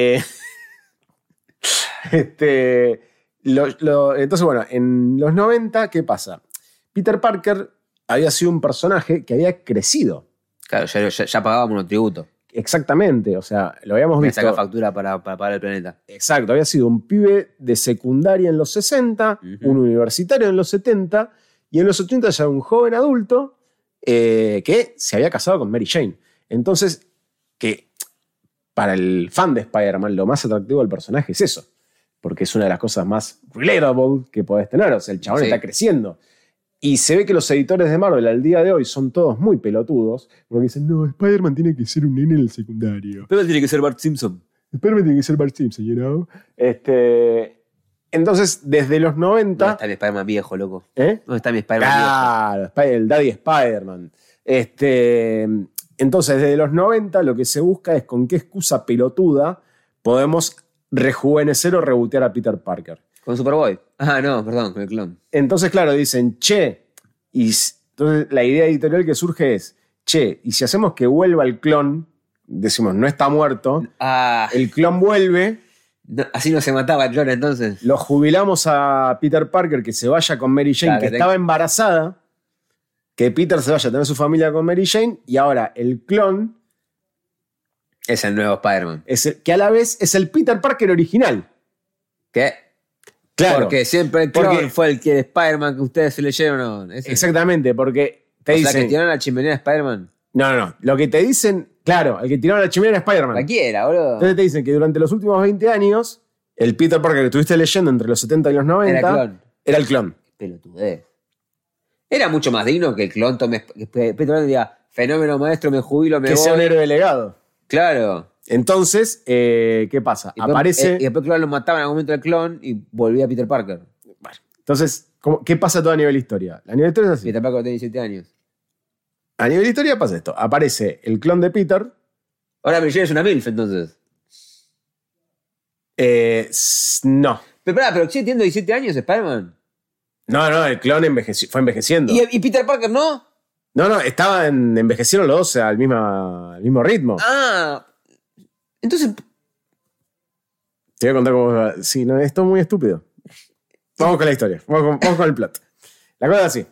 Entonces, bueno, en los 90, ¿qué pasa? Peter Parker había sido un personaje que había crecido. Claro, ya pagábamos unos tributos. Exactamente, o sea, lo habíamos Me visto. saca factura para pagar el planeta. Exacto, había sido un pibe de secundaria en los 60, un universitario en los 70, y en los 80 ya un joven adulto que se había casado con Mary Jane. Entonces, que para el fan de Spider-Man lo más atractivo del personaje es eso, porque es una de las cosas más relatable que podés tener. O sea, el chabón está creciendo. Y se ve que los editores de Marvel al día de hoy son todos muy pelotudos, porque dicen, no, Spider-Man tiene que ser un nene en el secundario. Pero tiene que ser Bart Simpson. Spider-Man tiene que ser Bart Simpson, you know? Entonces, desde los 90... ¿Dónde está mi Spider-Man viejo, loco? ¿Eh? ¿Dónde está mi Spider-Man viejo? Claro, el Daddy Spider-Man. Entonces, desde los 90 lo que se busca es con qué excusa pelotuda podemos rejuvenecer o rebotear a Peter Parker. ¿Con Superboy? Ah, no, perdón, con el clon. Entonces, claro, dicen, entonces la idea editorial que surge es, y si hacemos que vuelva el clon, decimos, no está muerto, el clon vuelve... No, así no se mataba el clon entonces. Lo jubilamos a Peter Parker que se vaya con Mary Jane, que estaba embarazada, que Peter se vaya a tener su familia con Mary Jane, y ahora el clon... Es el nuevo Spider-Man. Que a la vez es el Peter Parker original. ¿Qué? Claro. Porque siempre el clon fue el que Spider-Man que ustedes se leyeron. ¿No? Exactamente, porque te dicen... O sea, que tiraron la chimenea de Spider-Man. No. Lo que te dicen... Claro, el que tiraron la chimenea era Spider-Man. Cualquiera, boludo. Entonces te dicen que durante los últimos 20 años, el Peter Parker que estuviste leyendo entre los 70 y los 90... Era el clon. Pelotudez. Era mucho más digno que el clon tome... Que Peter Parker diga, fenómeno maestro, me jubilo, me voy. Que sea un héroe delegado. Claro. Entonces, ¿qué pasa? Aparece... Y después el clon lo mataban en algún momento el clon y volvía Peter Parker. Bueno, entonces, ¿qué pasa todo a nivel historia? A nivel historia es así. Peter Parker tiene 17 años. A nivel historia pasa esto. Aparece el clon de Peter. Ahora Mary Jane es una MILF, entonces. No. Pero sigue teniendo 17 años Spider-Man. No, el clon fue envejeciendo. ¿Y Peter Parker no? No, envejecieron los dos al mismo ritmo. Ah, Entonces, Te voy a contar cómo va. Sí, no, esto es muy estúpido. Vamos con la historia. Vamos con el plot. La cosa es así.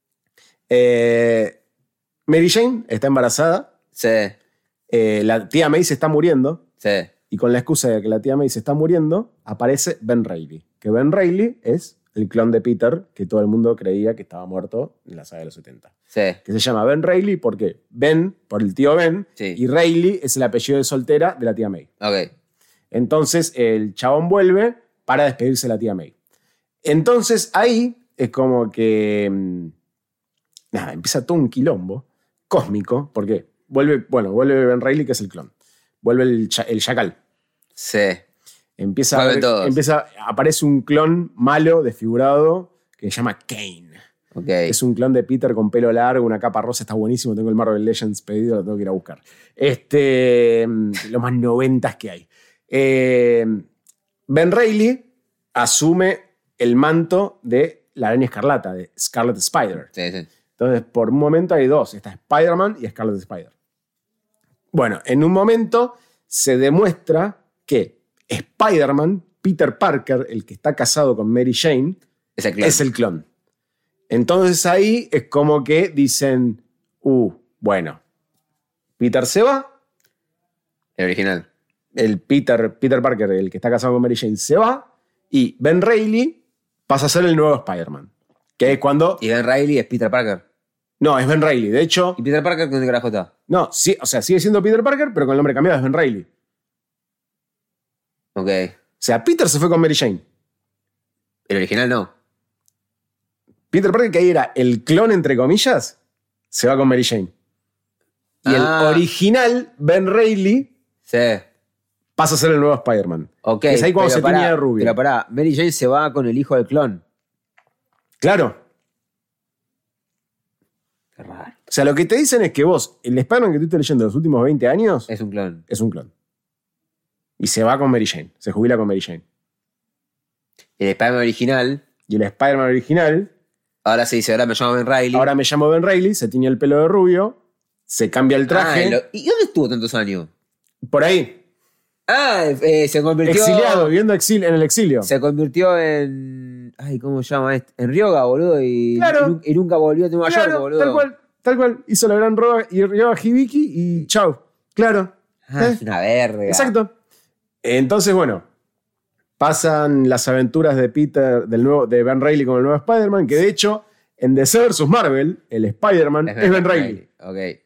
Mary Jane está embarazada. sí, La tía May se está muriendo. sí, Y con la excusa de que la tía May se está muriendo, aparece Ben Reilly. Que Ben Reilly es el clon de Peter que todo el mundo creía que estaba muerto en la saga de los 70. sí, Que se llama Ben Reilly porque Ben, por el tío Ben, Sí. y Reilly es el apellido de soltera de la tía May. ok. Entonces el chabón vuelve para despedirse de la tía May. Entonces ahí es como que nada, empieza todo un quilombo cósmico, porque vuelve Ben Reilly, que es el clon. Vuelve el Chacal. Sí, Vuelven todos. Aparece un clon malo, desfigurado, que se llama Kane. ok. Es un clon de Peter con pelo largo, una capa rosa, está buenísimo. Tengo el Marvel Legends pedido, lo tengo que ir a buscar. Lo más noventas que hay. Ben Reilly asume el manto de la araña escarlata, de Scarlet Spider. Sí, sí. Entonces, por un momento hay dos. Está Spider-Man y Scarlet Spider. Bueno, en un momento se demuestra que Spider-Man, Peter Parker, el que está casado con Mary Jane, Es el clon. es el clon. Entonces ahí es como que dicen, bueno, Peter se va, El original. el Peter Parker, el que está casado con Mary Jane, se va, y Ben Reilly pasa a ser el nuevo Spider-Man. Que es cuando... Y Ben Reilly es Peter Parker. No, es Ben Reilly. De hecho, ¿Y Peter Parker dónde carajo está? no, sí, o sea, sigue siendo Peter Parker, pero con el nombre cambiado es Ben Reilly. Ok. O sea, Peter se fue con Mary Jane. El original no. Peter Parker, que ahí era el clon, entre comillas, se va con Mary Jane. Y el original, Ben Reilly, Sí. pasa a ser el nuevo Spider-Man. Ok. Es ahí cuando pero se pará, tenía de rubio. Pero pará, Mary Jane se va con el hijo del clon. Claro. Qué raro. O sea, lo que te dicen es que vos, el Spider-Man que estuviste leyendo los últimos 20 años, Es un clon. es un clon. Y se va con Mary Jane. Se jubila con Mary Jane. El Spider-Man original, Y el Spider-Man original, ahora se dice, ahora me llamo Ben Reilly. ahora me llamo Ben Reilly, se tiñe el pelo de rubio, se cambia el traje. ¿Y dónde estuvo tantos años? Por ahí. Se convirtió... Exiliado, viviendo en el exilio. Se convirtió en... Ay, ¿cómo se llama esto? En Ryoga, boludo. Claro. Y nunca volvió a Nueva York, boludo. Tal cual. Hizo la gran roba y Ryoga Hibiki y chau. Claro. Es una verga. Exacto. Entonces, bueno, pasan las aventuras de Peter, de Ben Reilly con el nuevo Spider-Man, que de hecho, en DC vs. Marvel, el Spider-Man es Ben Reilly. Ok.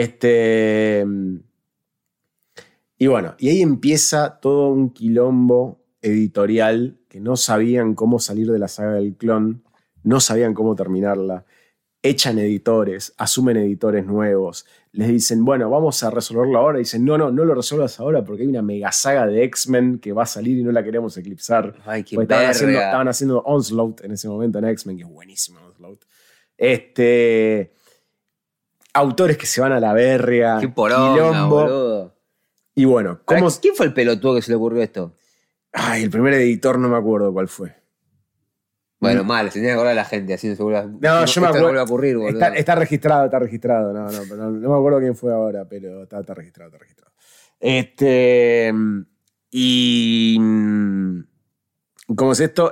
Y bueno, y ahí empieza todo un quilombo editorial que no sabían cómo salir de la saga del clon, no sabían cómo terminarla. Echan editores, asumen editores nuevos, les dicen, bueno, vamos a resolverlo ahora. Y dicen, no lo resuelvas ahora porque hay una mega saga de X-Men que va a salir y no la queremos eclipsar. Ay, qué Porque verga. estaban haciendo Onslaught en ese momento en X-Men, que es buenísimo Onslaught. Autores que se van a la verga. Qué poronga, quilombo. boludo. Y bueno, ¿Quién fue el pelotudo que se le ocurrió esto? Ay, el primer editor no me acuerdo cuál fue. Bueno, mal, se tenía que acordar a la gente, así seguro. No, yo me acuerdo. No vuelve a ocurrir, boludo. Está registrado. No me acuerdo quién fue ahora, pero está registrado. Y ¿cómo es esto?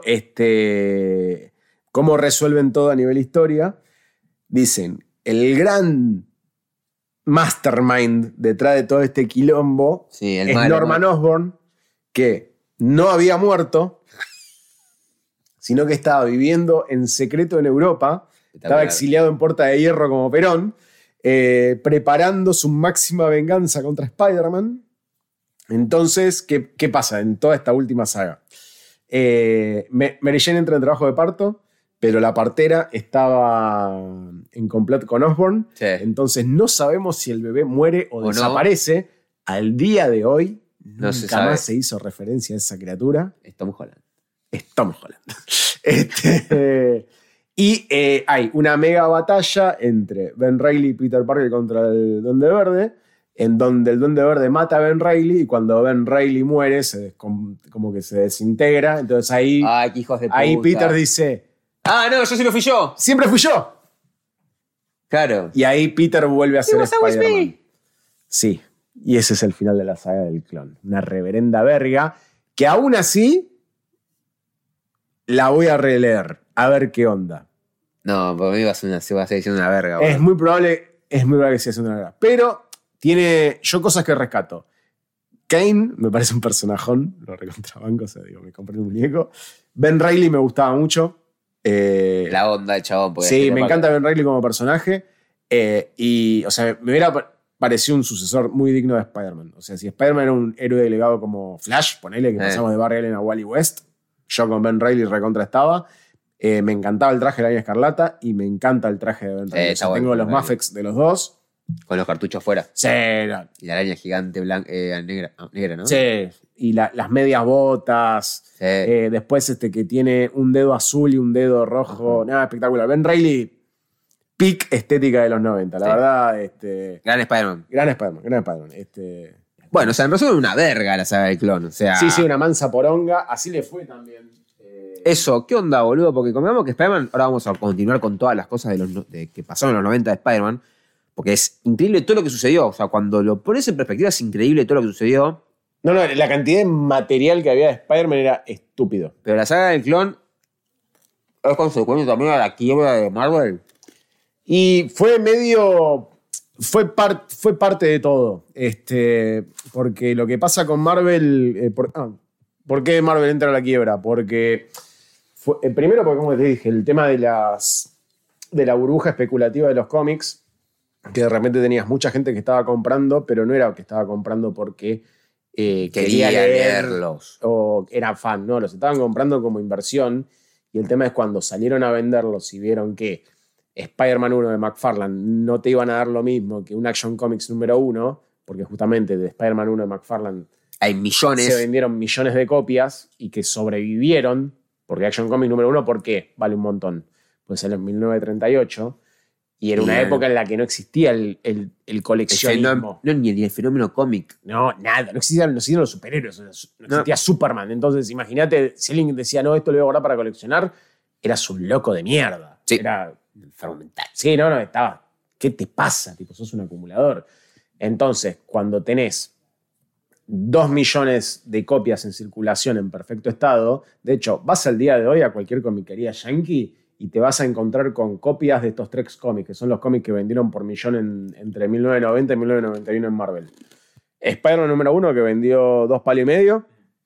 ¿Cómo resuelven todo a nivel historia? Dicen, el gran mastermind detrás de todo este quilombo Sí, el es malo, Norman ¿no? Osborn, que no había muerto, sino que estaba viviendo en secreto en Europa, estaba exiliado en Puerta de Hierro como Perón, preparando su máxima venganza contra Spider-Man. Entonces, ¿qué pasa en toda esta última saga? Mary Jane entra en trabajo de parto, pero la partera estaba en complot con Osborn. Sí. Entonces no sabemos si el bebé muere o desaparece. No. Al día de hoy, no nunca más se hizo referencia a esa criatura. Es Tom Holland. Y hay una mega batalla entre Ben Reilly y Peter Parker contra el Duende Verde, en donde el Duende Verde mata a Ben Reilly y cuando Ben Reilly muere como que se desintegra. Entonces ahí, ay, qué hijos de puta. Ahí Peter dice, no, yo sí lo fui yo. Siempre fui yo. Claro. Y ahí Peter vuelve a ser Spider-Man. Sí. Y ese es el final de la saga del clon. Una reverenda verga que aún así la voy a releer. A ver qué onda. No, por mí se va a seguir siendo una verga. Boludo. Es muy probable que siga siendo una verga. Pero tiene yo cosas que rescato. Kane me parece un personajón. Lo recontrabanco, o sea, digo, me compré el muñeco. Ben Reilly me gustaba mucho. La onda del chabón. Sí, me encanta Ben Reilly como personaje. Y, o sea, me hubiera parecido un sucesor muy digno de Spider-Man. O sea, si Spider-Man era un héroe delegado como Flash, ponele que pasamos de Barry Allen a Wally West, yo con Ben Reilly recontra estaba. Me encantaba el traje de la Araña Escarlata y me encanta el traje de Ben Reilly. O sea, tengo los Mafex de los dos. Con los cartuchos fuera. Sí. No. Y la araña gigante negra, ¿no? Sí. Y las medias botas. Sí. Después que tiene un dedo azul y un dedo rojo. Nada, espectacular. Ben Reilly, peak estética de los 90. La verdad, Gran Spider-Man. Gran Spider-Man. Bueno, o sea, en resumen, una verga la saga del clon. O sea, sí, una mansa poronga. Así le fue también. Eso, ¿qué onda, boludo? Porque convengamos que Spider-Man, ahora vamos a continuar con todas las cosas que pasaron en los 90 de Spider-Man, porque es increíble todo lo que sucedió. O sea, cuando lo pones en perspectiva es increíble todo lo que sucedió. No, la cantidad de material que había de Spider-Man era estúpido. Pero la saga del clon es consecuencia también a la quiebra de Marvel. Y fue medio... Fue parte de todo. Porque lo que pasa con Marvel... ¿Por qué Marvel entra a la quiebra? Porque... primero porque, como te dije, el tema de la burbuja especulativa de los cómics, que de repente tenías mucha gente que estaba comprando, pero no era que estaba comprando porque quería leerlos o era fan, no, los estaban comprando como inversión. Y el tema es cuando salieron a venderlos y vieron que Spider-Man 1 de McFarlane no te iban a dar lo mismo que un Action Comics número 1, porque justamente de Spider-Man 1 de McFarlane hay millones. Se vendieron millones de copias y que sobrevivieron, porque Action Comics número 1, ¿por qué? Vale un montón. Pues en 1938, y era una época en la que no existía el coleccionismo. Ni el fenómeno cómic. No, nada, no existían los superhéroes, no existía Superman. Entonces, imagínate, si alguien decía, no, esto lo voy a guardar para coleccionar, eras un loco de mierda. Sí. Era enfermo mental. Sí, no, estaba, ¿qué te pasa? Tipo, sos un acumulador. Entonces, cuando tenés 2 millones de copias en circulación en perfecto estado, de hecho, vas al día de hoy a cualquier comiquería yankee y te vas a encontrar con copias de estos 3 cómics, que son los cómics que vendieron por millón entre 1990 y 1991 en Marvel. Spider-Man número 1, que vendió 2,5 palos.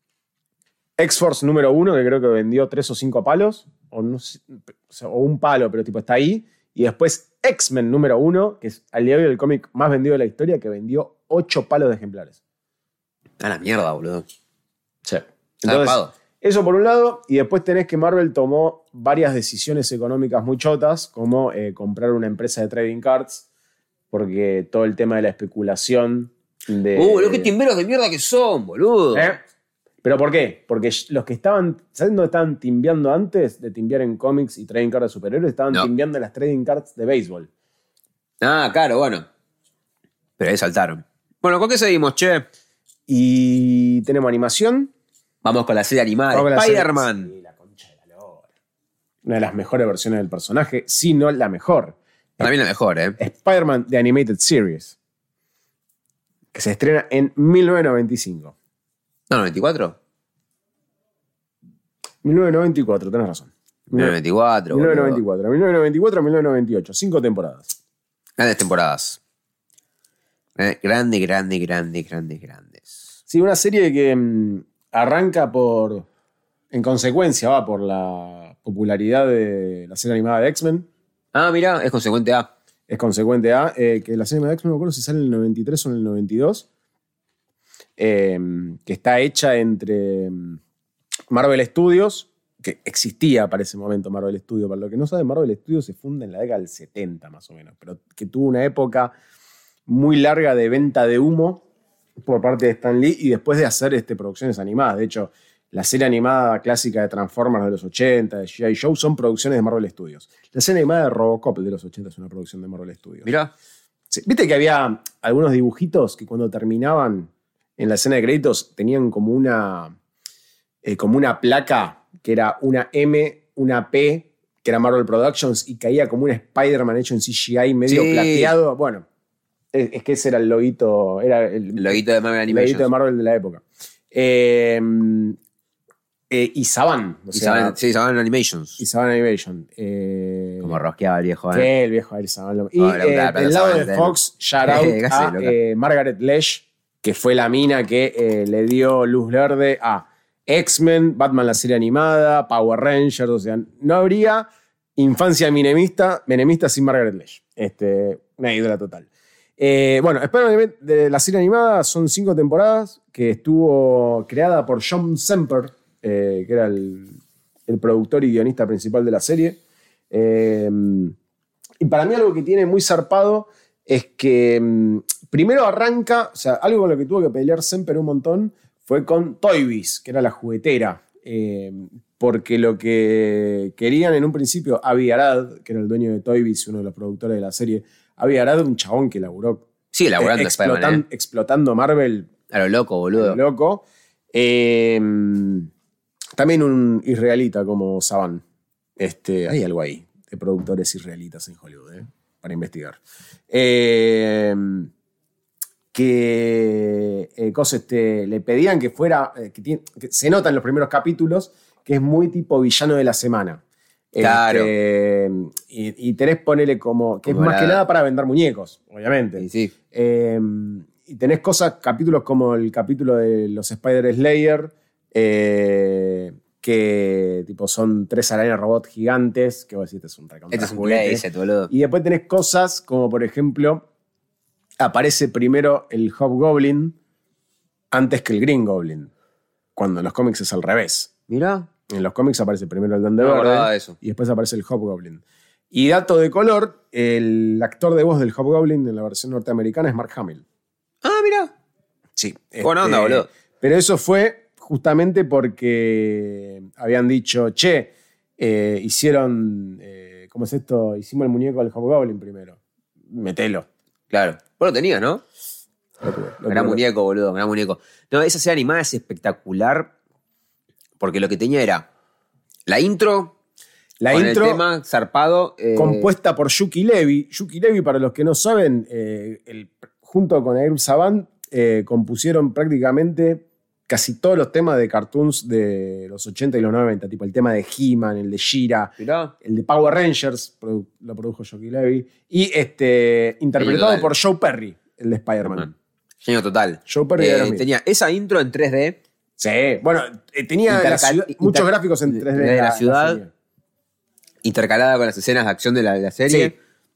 X-Force número 1, que creo que vendió 3 o 5 palos, o, no sé, o un palo, pero tipo está ahí. Y después X-Men número 1, que es al día de hoy el cómic más vendido de la historia, que vendió 8 palos de ejemplares. A la mierda, boludo. Sí. Entonces, eso por un lado, y después tenés que Marvel tomó varias decisiones económicas muy chotas, como comprar una empresa de trading cards, porque todo el tema de la especulación de... boludo, qué timberos de mierda que son, boludo. ¿Pero por qué? Porque los que estaban... ¿Sabes dónde estaban timbeando antes de timbear en cómics y trading cards de superhéroes? Estaban timbeando en las trading cards de béisbol. Ah, claro, bueno. Pero ahí saltaron. Bueno, ¿con qué seguimos, che? Y tenemos animación. Vamos con la serie animada de Spider-Man. Sí, la concha de la lora. Una de las mejores versiones del personaje, si no la mejor. Para mí la mejor, Spider-Man The Animated Series, que se estrena en 1995. No, 94. 1994, tenés razón. 1994. 1994, 1998. 5 temporadas. Grandes temporadas. Grandes. Sí, una serie que arranca en consecuencia, por la popularidad de la serie animada de X-Men. Ah, mira, es consecuente A. Es consecuente A, que la serie animada de X-Men, no me acuerdo si sale en el 93 o en el 92, que está hecha entre Marvel Studios, que existía para ese momento Marvel Studios. Para lo que no sabe, Marvel Studios se funda en la década del 70 más o menos, pero que tuvo una época muy larga de venta de humo por parte de Stan Lee y después de hacer producciones animadas. De hecho, la serie animada clásica de Transformers de los 80, de G.I. Joe, son producciones de Marvel Studios. La serie animada de Robocop de los 80 es una producción de Marvel Studios. Mirá. Sí. ¿Viste que había algunos dibujitos que cuando terminaban en la escena de créditos tenían como una placa que era una M, una P, que era Marvel Productions, y caía como un Spider-Man hecho en CGI medio plateado? Bueno, Es que ese era el loguito. Era El loguito de Marvel el loguito de Animations. Marvel de la época. Y Saban. O sea, Saban Animations. y Saban Animation. Como rosqueaba el viejo, Que el viejo Eric Saban. Y Ahora, claro, del lado Saban, de Fox, shout out Casi, a loca. Margaret Lesh, que fue la mina que le dio luz verde a X-Men, Batman la serie animada, Power Rangers. O sea, no habría infancia menemista sin Margaret Lesh. Una ídola total. Bueno, Spider-Man de la serie animada son 5 temporadas que estuvo creada por John Semper, que era el productor y guionista principal de la serie. Y para mí algo que tiene muy zarpado es que primero arranca, o sea, algo con lo que tuvo que pelear Semper un montón fue con Toy Biz, que era la juguetera. Porque lo que querían en un principio, Avi Arad, que era el dueño de Toy Biz, uno de los productores de la serie, Avi Arad, un chabón que laburó laburando Spider-Man, explotando Marvel a lo loco, boludo. a lo loco. También un israelita como Saban. Hay algo ahí de productores israelitas en Hollywood, para investigar. Le pedían que fuera, que se nota en los primeros capítulos que es muy tipo villano de la semana. Claro. Y tenés, ponele como, que Como es más la- que nada para vender muñecos, obviamente. Sí. Y tenés capítulos como el capítulo de los Spider-Slayer, que tipo son 3 arañas robot gigantes, que vos decís, este es un recontra Este es un juguete. playset, boludo. Y después tenés cosas como, por ejemplo, aparece primero el Hobgoblin antes que el Green Goblin, cuando en los cómics es al revés. Mirá. En los cómics aparece primero el Duende No me acordaba Verde de eso. y después aparece el Hobgoblin. Y dato de color, el actor de voz del Hobgoblin en la versión norteamericana es Mark Hamill. Ah, mirá. Sí. Buena onda, boludo. Pero eso fue justamente porque habían dicho, hicieron, ¿cómo es esto? Hicimos el muñeco del Hobgoblin primero. Metelo. Claro. Vos lo tenías, ¿no? Gran tuve. muñeco, boludo, gran muñeco. No, esa serie animada es espectacular porque lo que tenía era la intro, La con intro el tema zarpado. compuesta por Yuki Levy. Yuki Levy, para los que no saben, junto con Eric Saban, compusieron prácticamente casi todos los temas de cartoons de los 80 y los 90, tipo el tema de He-Man, el de She-Ra, Mirá. el de Power Rangers, lo produjo Yuki Levy, y interpretado total. por Joe Perry, el de Spider-Man. Ajá. Genio total. Joe Perry de Aerosmith. Tenía esa intro en 3D. Sí, bueno, tenía muchos gráficos en 3D de la ciudad. serie. Intercalada con las escenas de acción de la serie. Sí.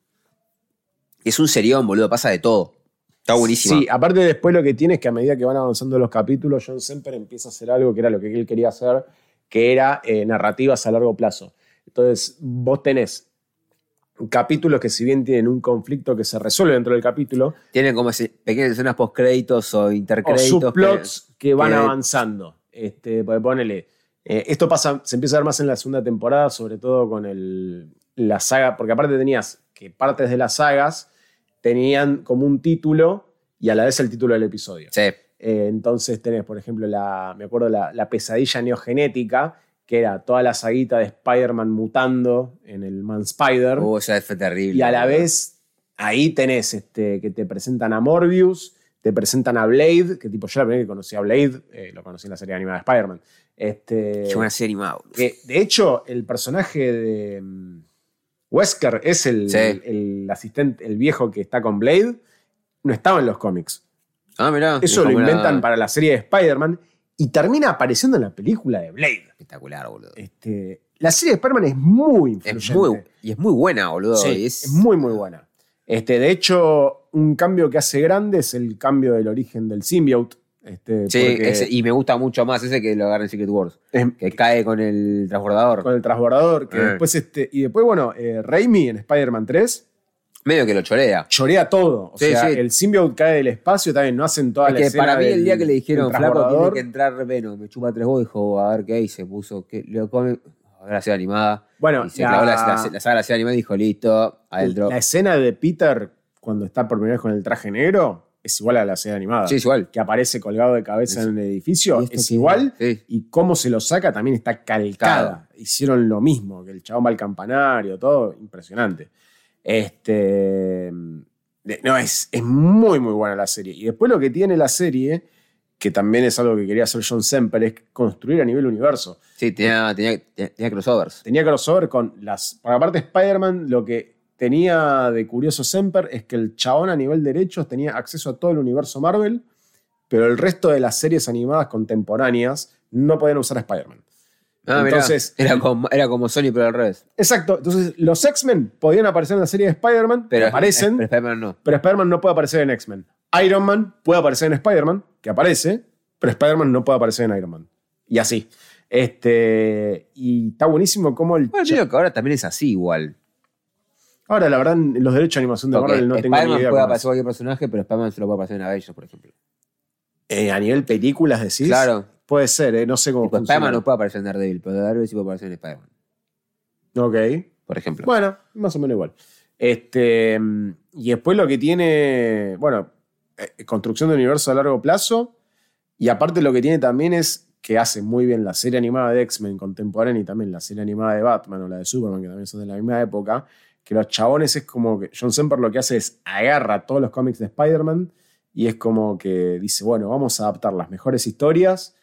Es un serión, boludo, pasa de todo. Está buenísimo. Sí, aparte después lo que tiene es que a medida que van avanzando los capítulos, John Semper empieza a hacer algo que era lo que él quería hacer, que era narrativas a largo plazo. Entonces, vos tenés capítulos que si bien tienen un conflicto que se resuelve dentro del capítulo, Tienen como pequeñas escenas post-créditos o o intercréditos. subplots que van que- avanzando. Porque ponele, esto se empieza a ver más en la segunda temporada, sobre todo con la saga, porque aparte tenías que partes de las sagas tenían como un título y a la vez el título del episodio. Sí. Entonces tenés, por ejemplo, me acuerdo la pesadilla neogenética, que era toda la saguita de Spider-Man mutando en el Man Spider. Esa fue terrible. Y a la boludo. vez, ahí tenés que te presentan a Morbius, te presentan a Blade, que tipo yo la primera que conocí a Blade, lo conocí en la serie animada de Spider-Man. Qué buena serie animada, boludo. De hecho, el personaje de Wesker es el asistente, el viejo que está con Blade, no estaba en los cómics. Ah, mirá. Eso Es lo como inventan para la serie de Spider-Man y termina apareciendo en la película de Blade. Espectacular, boludo. La serie de Spider-Man es muy influyente. Es muy buena, boludo. Sí, Y es muy, muy buena. De hecho, un cambio que hace grande es el cambio del origen del symbiote. Sí, porque y me gusta mucho más ese que lo agarra en Secret Wars. es- Que cae con el transbordador. con el transbordador. Que después y después, bueno, Raimi en Spider-Man 3 Medio que lo chorea. chorea todo. O Sí, sea, sí. el symbiote cae del espacio, también no hacen toda Es la que escena para mí el del- día que le dijeron, del flaco, tiene transbordador, que entrar Venom, me chupa 3 huevos, dijo, a ver qué hay, se puso, que lo come, a ver la serie animada. Bueno, y se clavó la saga de la serie animada y dijo, listo, adentro. la escena de Peter cuando está por primera vez con el traje negro es igual a la serie animada. Sí, es igual. Que aparece colgado de cabeza en el edificio, ¿Y esto es qué? igual. Sí. Y cómo se lo saca también está calcada. Hicieron lo mismo, que el chabón va al campanario, todo impresionante. No, es muy, muy buena la serie. Y después lo que tiene la serie, que también es algo que quería hacer John Semper, es construir a nivel universo. Sí, tenía crossovers. Tenía crossover con las... Por aparte Spider-Man, lo que tenía de curioso Semper es que el chabón a nivel derechos tenía acceso a todo el universo Marvel, pero el resto de las series animadas contemporáneas no podían usar a Spider-Man. Entonces, era como Sony, pero al revés. Exacto. Entonces, los X-Men podían aparecer en la serie de Spider-Man, pero aparecen. Pero Spider-Man no. Pero Spider-Man no puede aparecer en X-Men. Iron Man puede aparecer en Spider-Man, que aparece, pero Spider-Man no puede aparecer en Iron Man. Y así. Y está buenísimo como el... Bueno, digo que ahora también es así igual. Ahora, la verdad, los derechos de animación de Marvel no tengo ni idea. Spider-Man puede aparecer cualquier personaje, pero Spider-Man solo puede aparecer en Avengers, por ejemplo. A nivel películas, decís. Claro. Puede ser, no sé cómo funciona. Spider-Man no puede aparecer en Daredevil, pero Daredevil sí puede aparecer en Spider-Man. Ok. Por ejemplo. Bueno, más o menos igual. Y después lo que tiene, bueno, construcción de universo a largo plazo. Y aparte lo que tiene también es que hace muy bien la serie animada de X-Men contemporánea y también la serie animada de Batman o la de Superman, que también son de la misma época, que los chabones es como que John Semper lo que hace es agarra todos los cómics de Spider-Man y es como que dice, bueno, vamos a adaptar las mejores historias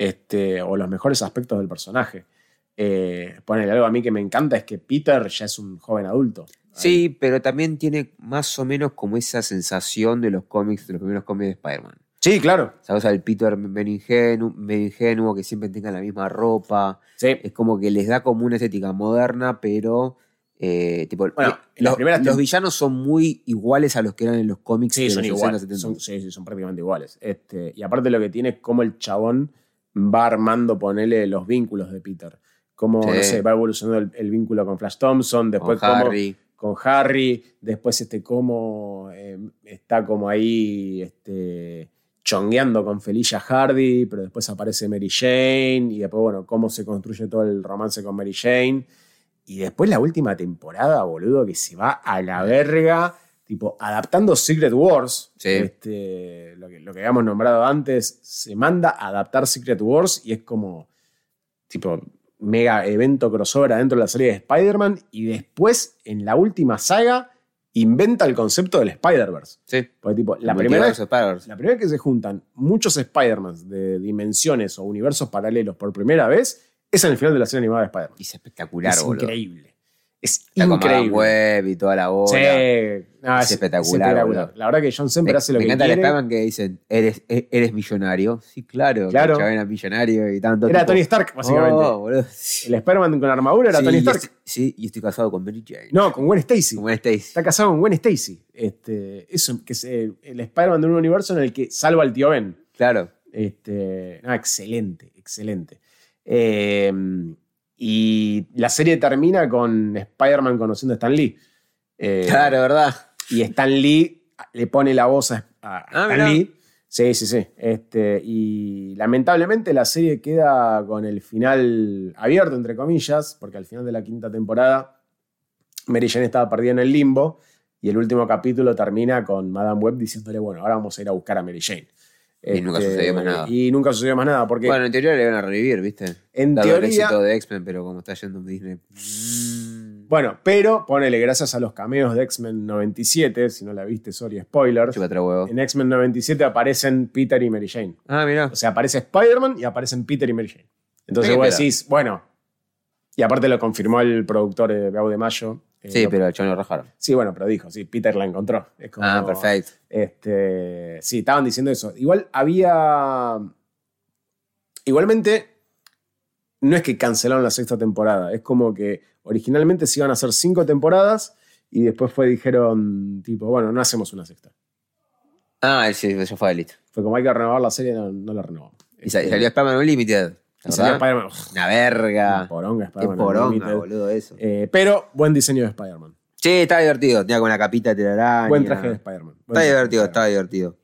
o los mejores aspectos del personaje. Ponele algo a mí que me encanta es que Peter ya es un joven adulto. Sí, pero también tiene más o menos como esa sensación de los cómics, de los primeros cómics de Spider-Man. Sí, claro. ¿Sabes? El Peter medio ingenuo, que siempre tenga la misma ropa. Sí. Es como que les da como una estética moderna, pero bueno, los villanos son muy iguales a los que eran en los cómics. Sí, de son los iguales. 60, 70. Son prácticamente iguales. Y aparte lo que tiene es cómo el chabón va armando, ponele los vínculos de Peter. Cómo, no sé, va evolucionando el vínculo con Flash Thompson, después con Harry. Con Harry, después cómo está como ahí chongueando con Felicia Hardy, pero después aparece Mary Jane, y después, bueno, cómo se construye todo el romance con Mary Jane. Y después la última temporada, boludo, que se va a la verga, tipo, adaptando Secret Wars. Sí. Lo que habíamos nombrado antes, se manda a adaptar Secret Wars y es como, tipo, mega evento crossover adentro de la serie de Spider-Man. Y después, en la última saga, inventa el concepto del Spider-Verse. Sí. Porque, tipo, la primera vez que se juntan muchos Spider-Mans de dimensiones o universos paralelos por primera vez es en el final de la serie animada de Spider-Man. Y es espectacular, boludo. Increíble. Es la increíble. Web y toda la bola. Sí. Es espectacular. La verdad que John Semper hace lo que quiere. Me encanta el Spider-Man que dicen, ¿eres millonario? Sí, claro. Que el chabón era millonario y tanto. Era tipo, Tony Stark, básicamente. Boludo. El Spider-Man con armadura era Tony Stark. Y estoy casado con Mary Jane. No, con Gwen Stacy. Con Gwen Stacy. Está casado con Gwen Stacy. Eso, que es el Spider-Man de un universo en el que salva al tío Ben. Claro. Excelente, excelente. Y la serie termina con Spider-Man conociendo a Stan Lee. Claro, ¿verdad? Y Stan Lee le pone la voz a Stan Lee. Sí. Y lamentablemente la serie queda con el final abierto, entre comillas, porque al final de la 5ª temporada Mary Jane estaba perdida en el limbo y el último capítulo termina con Madame Web diciéndole, bueno, ahora vamos a ir a buscar a Mary Jane. Y nunca sucedió más nada. Y nunca sucedió más nada. Porque bueno, en teoría le van a revivir, ¿viste? En dado teoría. El éxito de X-Men, pero como está yendo en Disney. Bueno, pero ponele, gracias a los cameos de X-Men 97, si no la viste, sorry, spoilers. En X-Men 97 aparecen Peter y Mary Jane. Ah, mira. O sea, aparece Spider-Man y aparecen Peter y Mary Jane. Entonces vos decís, bueno. Y aparte lo confirmó el productor de Bau de Mayo. Sí, pero el chabón lo rajaron. Sí, bueno, pero dijo, sí, Peter la encontró. Es como, perfecto. Sí, estaban diciendo eso. Igual había... Igualmente, no es que cancelaron la 6ª temporada. Es como que originalmente se iban a hacer 5 temporadas y después dijeron, tipo, bueno, no hacemos una 6ª. Sí, eso fue listo. Fue como hay que renovar la serie, no la renovamos. Y salió Spider-Man Unlimited. Y salió Spider-Man. Una verga. Una poronga, Spider-Man. Qué poronga, boludo, eso. Pero buen diseño de Spider-Man. Sí, está divertido. Tenía como una capita de telaraña. Buen traje de Spider-Man. Está divertido.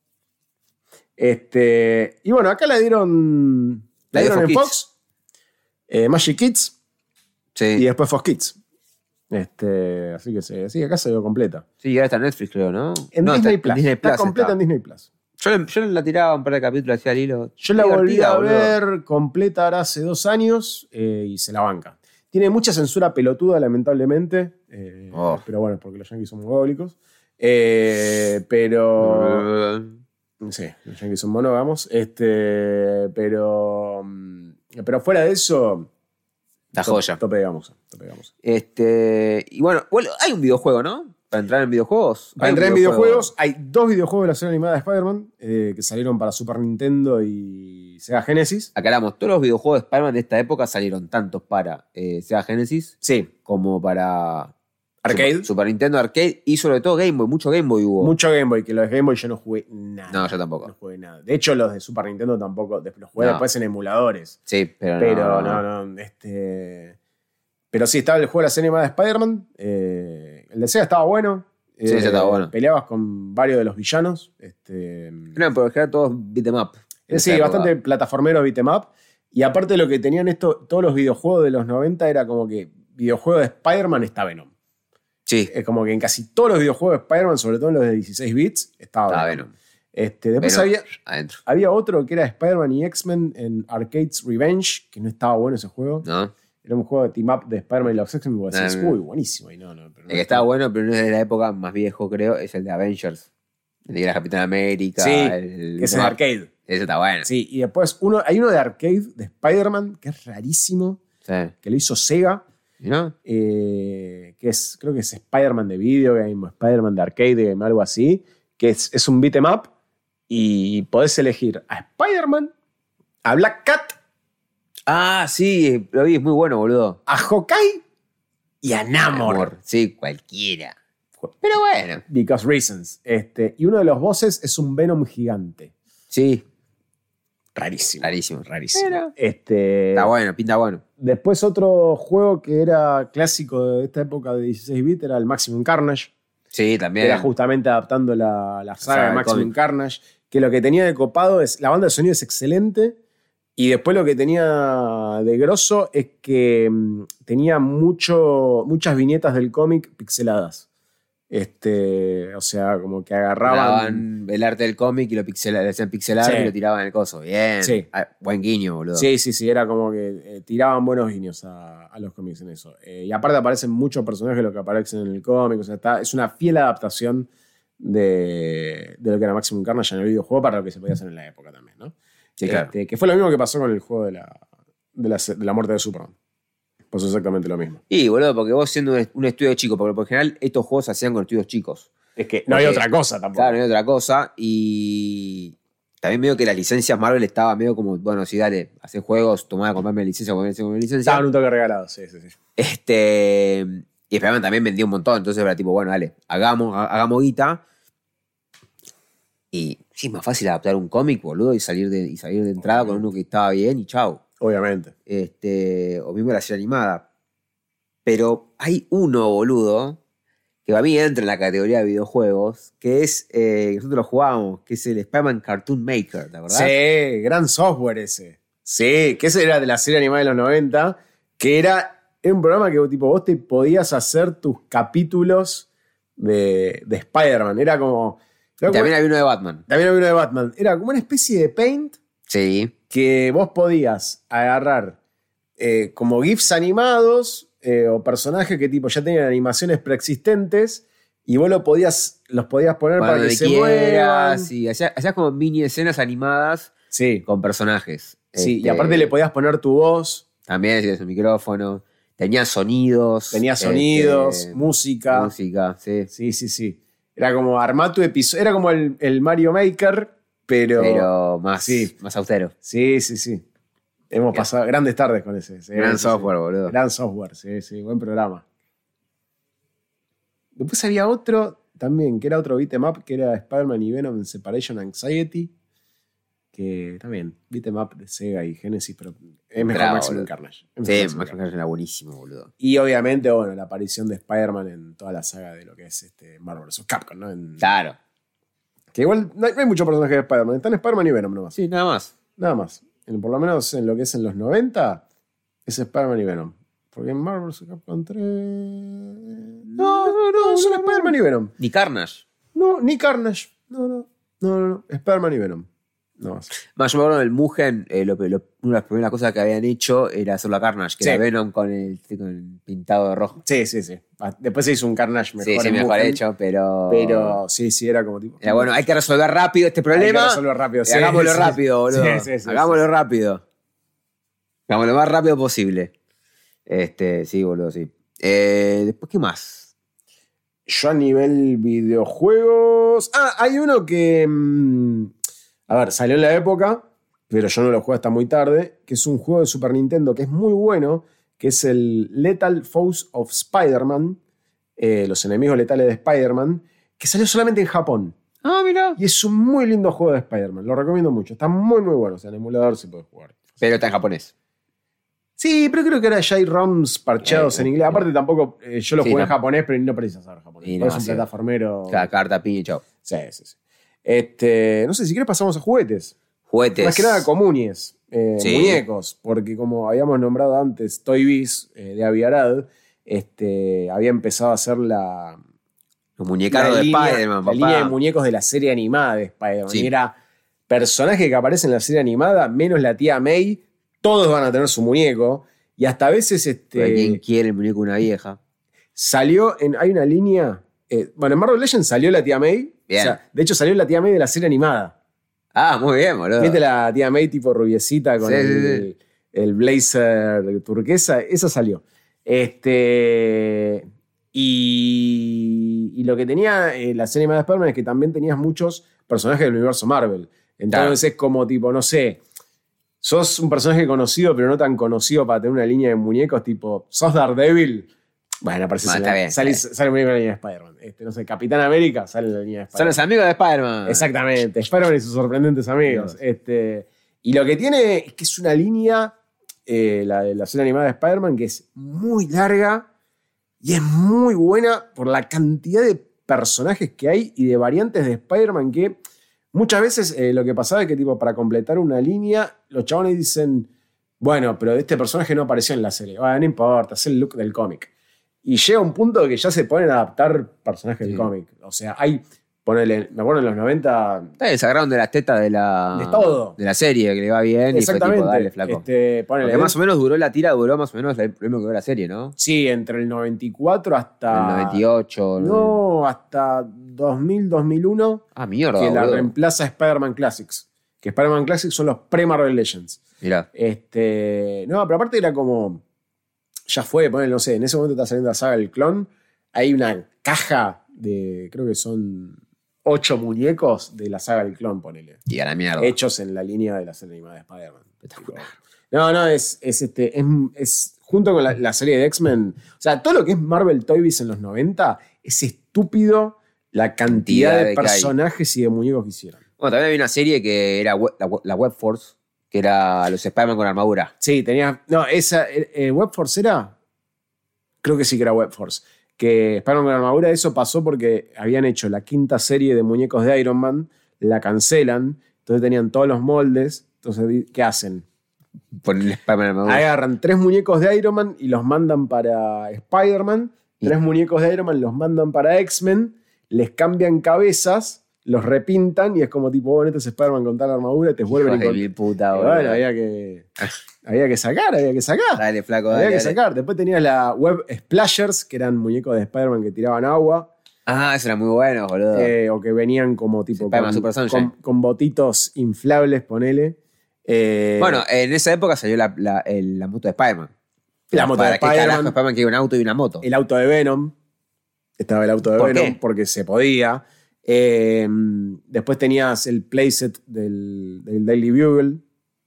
Y bueno, acá la dieron en Fox. Magic Kids. Sí. Y después Fox Kids. Así que sí, acá se ve completa. Sí, ahora está en Netflix, creo, ¿no? En Disney Plus. Está completa en Disney Plus. Yo la tiraba un par de capítulos hacia el hilo. Yo la volví a ver completa ahora hace 2 años y se la banca. Tiene mucha censura pelotuda, lamentablemente. Pero bueno, porque los yankees son mogólicos. Pero... Sí, los yankees son monógamos. Pero fuera de eso... La joya. Tope de gamuza. Y bueno, hay un videojuego, ¿no? Para entrar en videojuegos. Para entrar en videojuegos, hay 2 videojuegos de la serie animada de Spider-Man que salieron para Super Nintendo y Sega Genesis. Aclaramos, todos los videojuegos de Spider-Man de esta época salieron tanto para Sega Genesis como para Arcade. Super Nintendo Arcade y sobre todo Game Boy. Mucho Game Boy hubo. Mucho Game Boy, que los de Game Boy yo no jugué nada. No, yo tampoco. No jugué nada. De hecho, los de Super Nintendo tampoco. Los jugué después en emuladores. Sí, pero no. Pero sí, estaba el juego de la serie animada de Spider-Man. El de Sega estaba bueno. Sí, estaba bueno. Peleabas con varios de los villanos. No, pero era todos beat 'em up. Sí, bastante plataformeros beat 'em up. Y aparte lo que tenían todos los videojuegos de los 90 era como que videojuego de Spider-Man está Venom. Sí. Es como que en casi todos los videojuegos de Spider-Man, sobre todo en los de 16 bits, estaba Venom. Después Venom adentro. Había otro que era Spider-Man y X-Men en Arcade's Revenge, que no estaba bueno ese juego. No. Era un juego de team-up de Spider-Man y los X-Men. Y vos decís, uy, buenísimo. Y no, el que estaba bueno, pero no es de la época más viejo, creo, es el de Avengers. El de la Capitán América. Sí, que es en arcade. Ese está bueno. Sí, y después hay uno de arcade de Spider-Man que es rarísimo. Sí. Que lo hizo Sega. ¿No? Creo que es Spider-Man de video game, Spider-Man de arcade game, algo así. Que es un beat 'em up. Y podés elegir a Spider-Man, a Black Cat. Ah, sí, lo vi, es muy bueno, boludo. A Hawkeye y a Namor. Sí, cualquiera. Pero bueno. Because reasons. Y uno de los bosses es un Venom gigante. Sí. Rarísimo. Pero, está bueno, pinta bueno. Después otro juego que era clásico de esta época de 16 bits era el Maximum Carnage. Sí, también. Era justamente adaptando la saga de Maximum Carnage. Que lo que tenía de copado es... La banda de sonido es excelente. Y después lo que tenía de grosso es que tenía muchas viñetas del cómic pixeladas. O sea, como que agarraban el arte del cómic y lo hacían pixelar y lo tiraban en el coso. Bien. Sí. Buen guiño, boludo. Sí. Era como que tiraban buenos guiños a los cómics en eso. Y aparte aparecen muchos personajes de los que aparecen en el cómic. O sea, es una fiel adaptación de lo que era Maximum Carnage en el videojuego para lo que se podía hacer en la época también, ¿no? Sí, claro. Que fue lo mismo que pasó con el juego de la muerte de Superman. Pasó exactamente lo mismo. Y, boludo, porque vos siendo un estudio chico, porque por general estos juegos se hacían con estudios chicos. Es que no hay otra cosa tampoco. Claro, no hay otra cosa. Y también veo que las licencias Marvel estaba medio como, bueno, sí, dale, hacer juegos, tomá, comprarme licencia, Estaban un toque regalados, sí. Y Spider-Man también vendía un montón, entonces era tipo, bueno, dale, hagamos guita. Y sí, es más fácil adaptar un cómic, boludo, y salir de entrada con uno que estaba bien y chau. Obviamente. O mismo la serie animada. Pero hay uno, boludo, que para mí entra en la categoría de videojuegos, que es, que nosotros lo jugábamos, que es el Spider-Man Cartoon Maker, ¿la verdad? Sí, gran software ese. Sí, que ese era de la serie animada de los 90, que era un programa que tipo, vos te podías hacer tus capítulos de Spider-Man. Era como... También había uno de Batman. Era como una especie de Paint. Sí. Que vos podías agarrar como GIFs animados o personajes que tipo ya tenían animaciones preexistentes y vos los podías poner para que se muevan. Sí, hacías como mini escenas animadas con personajes. Sí, y aparte le podías poner tu voz. También tenías un micrófono. Tenía sonidos. Música. Sí. Sí. Era como armar tu episodio. Era como el Mario Maker, pero más austero. Sí. Hemos pasado grandes tardes con ese. Gran software, boludo. Gran software, sí. Buen programa. Después había otro también, que era otro beat 'em up, que era Spider-Man y Venom en Separation Anxiety. Que también, beat 'em up de Sega y Genesis, pero es mejor Maximum Carnage. Maximum Carnage era buenísimo, boludo. Y obviamente, bueno, la aparición de Spider-Man en toda la saga de lo que es Marvel vs. Capcom, ¿no? Claro. Que igual no hay muchos personajes de Spider-Man. Están Spider-Man y Venom nomás. Sí, nada más. Por lo menos en lo que es en los 90, es Spider-Man y Venom. Porque en Marvel vs. Capcom 3... No, son Spider-Man y Venom. Ni Carnage. No, ni Carnage. No. Spider-Man y Venom. No más. Más, yo me acuerdo del Mugen, una de las primeras cosas que habían hecho era hacerlo a Carnage, que Sí. era Venom con el pintado de rojo. Sí. Después se hizo un Carnage mejor. Sí, en mejor Mugen, hecho, pero... Pero sí, era como tipo. Era bueno, hay que resolver rápido este Hay que problema. resolverlo rápido. Sí, Hagámoslo sí. rápido, boludo. Sí. Hagámoslo rápido. Hagámoslo lo más rápido posible. Sí, boludo, sí. Después, ¿qué más? Yo a nivel videojuegos. Hay uno que. A ver, salió en la época, pero yo no lo jugué hasta muy tarde. Que es un juego de Super Nintendo que es muy bueno. Que es el Lethal Foes of Spider-Man. Los enemigos letales de Spider-Man. Que salió solamente en Japón. Ah, mira. Y es un muy lindo juego de Spider-Man. Lo recomiendo mucho. Está muy, muy bueno. O sea, en emulador se puede jugar. Pero está en japonés. Sí, pero creo que ahora ya hay ROMs parcheados en inglés. Aparte, tampoco. Yo lo Sí, jugué en no. japonés, pero no precisas saber japonés. Y Es no, un sí. plataformero. Cada carta, piña y chau. Sí. No sé, si quieres pasamos a juguetes. Juguetes. Más que nada comunes. Sí. Muñecos. Porque como habíamos nombrado antes, Toy Biz de Aviarad, había empezado a hacer la Los muñecaros de línea, Spider-Man, la papá. línea de muñecos de la serie animada de Spider-Man. Sí. Y era personaje que aparece en la serie animada, menos la tía May, todos van a tener su muñeco. Y hasta a veces Pero ¿quién quiere el muñeco de una vieja? hay una línea. Bueno, en Marvel Legends salió la tía May. Bien. O sea, de hecho, salió la tía May de la serie animada. Ah, muy bien, boludo. ¿Viste la tía May tipo rubiecita con Sí, el blazer turquesa? Esa salió. Y lo que tenía la serie animada de Spider-Man es que también tenías muchos personajes del universo Marvel. Entonces es como tipo, no sé, sos un personaje conocido, pero no tan conocido para tener una línea de muñecos, tipo, sos Daredevil. Bueno, aparece Está bien. sale un muñeco en la línea de Spider-Man. No sé, Capitán América sale en la línea de Son Spider-Man. los amigos de Spider-Man. Exactamente, Spider-Man y sus sorprendentes amigos. Y lo que tiene es que es una línea, la serie animada de Spider-Man, que es muy larga y es muy buena por la cantidad de personajes que hay y de variantes de Spider-Man que muchas veces lo que pasaba es que tipo, para completar una línea, los chabones dicen, bueno, pero este personaje no apareció en la serie. Bueno, no importa, es el look del cómic. Y llega un punto que ya se ponen a adaptar personajes del cómic. O sea, ponele, me acuerdo en los 90. Le sacaron de las tetas de todo. de la serie, que le va bien. Exactamente. Y fue tipo, dale, flaco. Ponele, Porque más o menos duró la tira, duró más o menos lo mismo que duró la serie, ¿no? Sí, entre el 94 hasta. El 98. No, hasta 2000, 2001. Ah, mierda, Que la boludo. reemplaza Spider-Man Classics. Que Spider-Man Classics son los pre-Marvel Legends. Mirá. No, pero aparte era como. Ya fue, ponele, no sé, en ese momento está saliendo la saga del clon. Hay una caja de. Creo que son 8 muñecos de la saga del clon, ponele. Y a la mierda. Hechos en la línea de la serie animada de Spider-Man. Espectacular. No, es junto con la serie de X-Men. O sea, todo lo que es Marvel Toy Biz en los 90 es estúpido la cantidad de de que hay. personajes y de muñecos que hicieron. Bueno, también había una serie que era la Web Force, que era los Spider-Man con armadura. Sí, tenía. No, esa. ¿Web Force era? Creo que sí que era Web Force. Que Spider-Man con armadura, eso pasó porque habían hecho la 5ª serie de muñecos de Iron Man, la cancelan, entonces tenían todos los moldes. Entonces, ¿qué hacen? Ponerle Spider-Man en armadura. Agarran 3 muñecos de Iron Man y los mandan para Spider-Man. 3 muñecos de Iron Man los mandan para X-Men. Les cambian cabezas, los repintan y es como tipo, bueno, este es Spider-Man con tal armadura, te vuelven Hijos de mil puta, y boludo. bueno, había que sacar. Dale, flaco, Había dale. que sacar. Después tenías la Web Splashers, que eran muñecos de Spider-Man que tiraban agua. Ah, eso era muy bueno, boludo. O que venían como tipo Spider-Man Super Sunshine. con botitos inflables, ponele. Bueno, en esa época salió la moto de Spider-Man. La moto de ¿Para qué carajo Spider-Man, Spider-Man quiere un auto y una moto? el auto de Venom. Estaba el auto de ¿Por Venom qué? porque se podía. Después tenías el playset del Daily Bugle.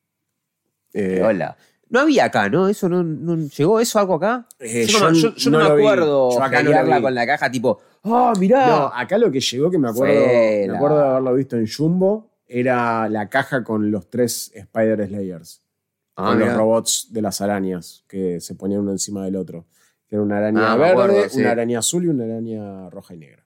Hola. No había acá, ¿no? Eso no llegó eso algo acá. Yo no no me lo vi. acuerdo Yo acá no lo pelearla vi. con la caja tipo, ¡ah, mirá! No, acá lo que llegó, que me acuerdo de haberlo visto en Jumbo, era la caja con los 3 Spider Slayers. Con los mirá. robots de las arañas que se ponían uno encima del otro. Que era una araña Me verde, acuerdo, sí. una araña azul y una araña roja y negra.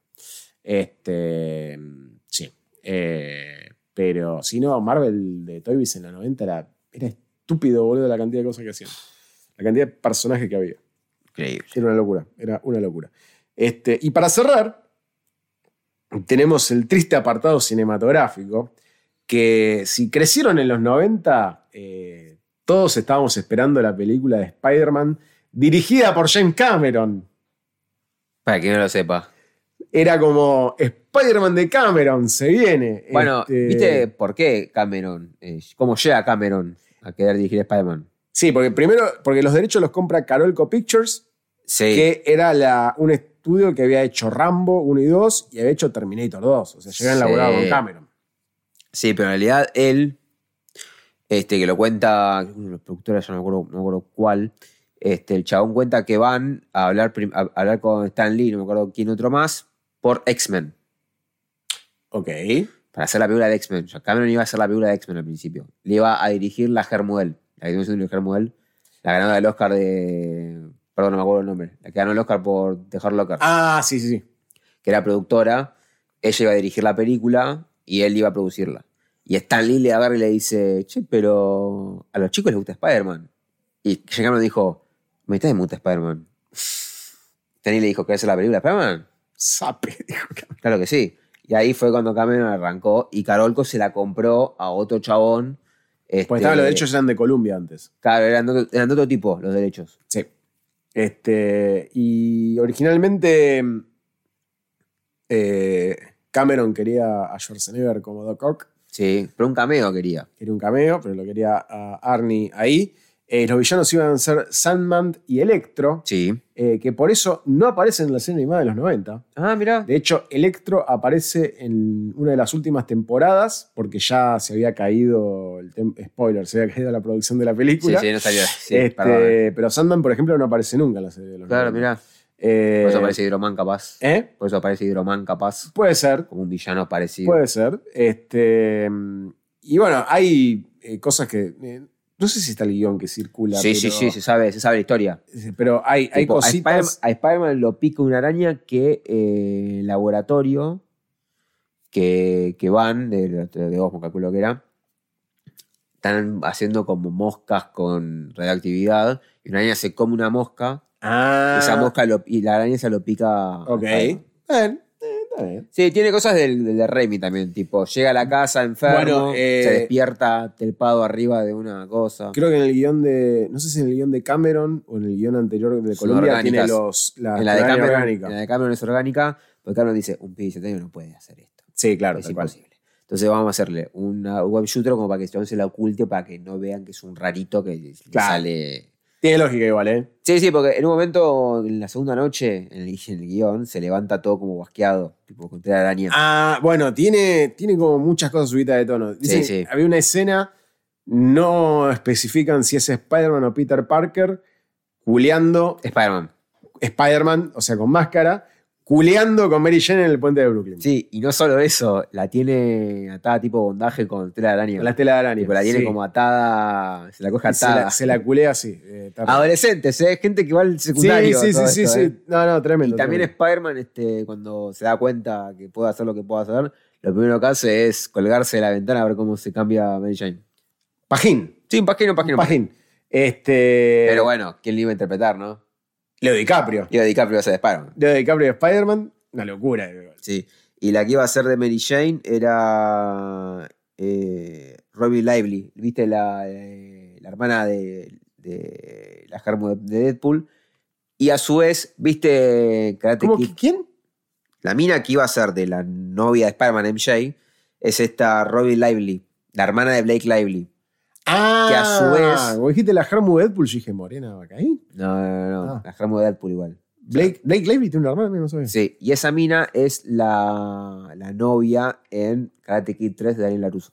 Sí. Pero si no, Marvel de Toy Biz en la 90 era estúpido, boludo, la cantidad de cosas que hacían. La cantidad de personajes que había. Increíble. Era una locura. Y para cerrar, tenemos el triste apartado cinematográfico, que si crecieron en los 90, todos estábamos esperando la película de Spider-Man dirigida por James Cameron. Para que no lo sepa. Era como Spider-Man de Cameron, se viene. Bueno, ¿viste por qué Cameron? ¿Cómo llega Cameron a querer dirigir Spider-Man? Sí, porque los derechos los compra Carolco Pictures, Sí. que era un estudio que había hecho Rambo 1 y 2 y había hecho Terminator 2. O sea, llegan laburado con Cameron. Sí, pero en realidad él, que lo cuenta, uno de los productores, no me acuerdo cuál, el chabón cuenta que van a hablar con Stan Lee, no me acuerdo quién otro más, por X-Men. Ok. Para hacer la película de X-Men. O sea, Cameron iba a hacer la película de X-Men al principio. Le iba a dirigir la Hermudel. La que de Hermudel. La ganadora del Oscar de... Perdón, no me acuerdo el nombre. La que ganó el Oscar por The Hurt Locker. Ah, sí. Que era productora. Ella iba a dirigir la película y él iba a producirla. Y Stan Lee le agarra y le dice, che, pero a los chicos les gusta Spider-Man. Y James Cameron dijo, me está de gusta Spider-Man. Stan Lee le dijo, ¿querés hacer la película de Spider-Man? Sape, dijo Cameron. Claro que sí. Y ahí fue cuando Cameron arrancó y Carolco se la compró a otro chabón. Pues los derechos eran de Columbia antes. Claro, eran de otro tipo los derechos. Sí. Y originalmente Cameron quería a Schwarzenegger como Doc Ock. Sí, pero un cameo quería. Quería un cameo, pero lo quería a Arnie ahí. Los villanos iban a ser Sandman y Electro, Sí. que por eso no aparecen en la serie animada de los 90. Ah, mirá. De hecho, Electro aparece en una de las últimas temporadas porque ya se había caído, spoiler, se había caído la producción de la película. Sí, no salió. Sí, perdón. Pero Sandman, por ejemplo, no aparece nunca en la serie de los Claro, 90. mirá. Por eso aparece Hydro-Man capaz. ¿Eh? Por eso aparece Hydro-Man capaz. Puede ser. Como un villano parecido. Puede ser. Y bueno, hay cosas que... no sé si está el guión que circula. Sí, pero, se sabe la historia. Pero hay Tipo, cositas... A Spider-Man lo pica una araña que el laboratorio que van, de Osmo calculo que era, están haciendo como moscas con radioactividad y una araña se come una mosca. Esa mosca y la araña se lo pica. Ok. Bien, está bien. Sí, tiene cosas del de Raimi también, tipo, llega a la casa enfermo, Bueno, se despierta trepado arriba de una cosa. Creo que en el guión de... No sé si en el guión de Cameron o en el guión anterior de Columbia tiene la en la de Cameron, orgánica. En la de Cameron es orgánica, porque Cameron dice, un pibe de 17 años no puede hacer esto. Sí, claro. Es imposible. Entonces vamos a hacerle una web shooter como para que se la oculte, para que no vean que es un rarito que sale... Tiene lógica igual, ¿eh? Sí, porque en un momento, en la segunda noche, en el guión, se levanta todo como basqueado, tipo con tela de araña. Bueno, tiene como muchas cosas subidas de tono. Dicen, Sí. había una escena, no especifican si es Spider-Man o Peter Parker, culeando Spider-Man, o sea, con máscara, culeando con Mary Jane en el puente de Brooklyn. Sí, y no solo eso, la tiene atada tipo bondaje con tela de araña. Con la tela de araña. Tipo, la tiene como atada, se la coge atada. Se la culea así. Adolescentes, gente que igual secundario. Sí. No, tremendo. Y también tremendo. Spider-Man, cuando se da cuenta que puede hacer lo que puede hacer, lo primero que hace es colgarse de la ventana a ver cómo se cambia Mary Jane. Pajín. Sí, un pajín. Pero bueno, ¿quién le iba a interpretar, no? Leo DiCaprio. Leo DiCaprio va a ser de Spider-Man. Leo DiCaprio de Spider-Man, una locura. Sí. Y la que iba a ser de Mary Jane era Robbie Lively. ¿Viste la hermana de la Hermo de Deadpool? Y a su vez, ¿viste Karate ¿Cómo Kid? quién? La mina que iba a ser de la novia de Spider-Man, MJ, es esta Robbie Lively, la hermana de Blake Lively. Que a su vez... Vos dijiste la Hermo de Deadpool, yo dije, Morena, ¿va ahí? No. La Hermo de Deadpool igual. Blake Lively tiene una hermana, no sabía. Sí, y esa mina es la novia en Karate Kid 3 de Daniel LaRusso.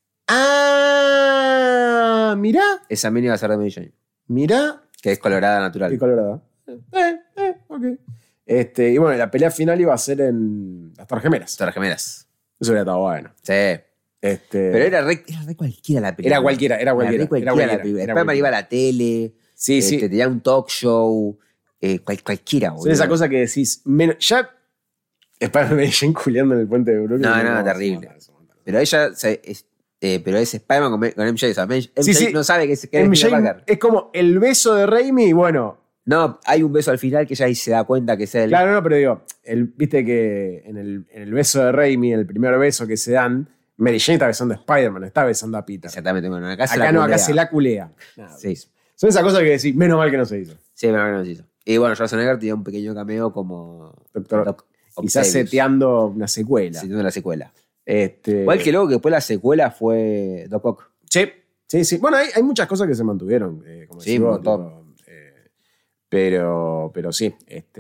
Mirá. Esa mina iba a ser de Mary Jane. Mirá. Que es colorada natural. Y colorada. Ok. Y bueno, la pelea final iba a ser en las Torres Gemelas. Torres Gemelas. Eso hubiera estado bueno. Sí. Pero era re cualquiera la película. Era cualquiera. Era cualquiera la película. Spider-Man iba a la tele. Sí. Tenía un talk show. Cualquiera, boludo. Son esa cosa que decís, ya Spider-Man Jane culeando en el puente de Brooklyn. No, terrible. Pero ella pero es Spider-Man con MJ. O sea, MJ no sabe que es MJ Parker. Es como el beso de Raimi y bueno. No, hay un beso al final que ella ahí se da cuenta que es él. Claro, pero digo, viste que en el beso de Raimi, el primer beso que se dan, Mary Jane está besando a Spider-Man, está besando a Peter. Exactamente. Bueno, acá se Acá la no, acá culea. se la culea. Nada. Sí. Son esas cosas que decís, menos mal que no se hizo. Sí, pero no se hizo. Y bueno, Schwarzenegger tenía un pequeño cameo como Doctor, Doc quizás Octavius, seteando una secuela. seteando la secuela. Igual que luego que después la secuela fue Doc Ock. Sí. Bueno, hay muchas cosas que se mantuvieron. Como Sí, decís un vos, montón. pero sí.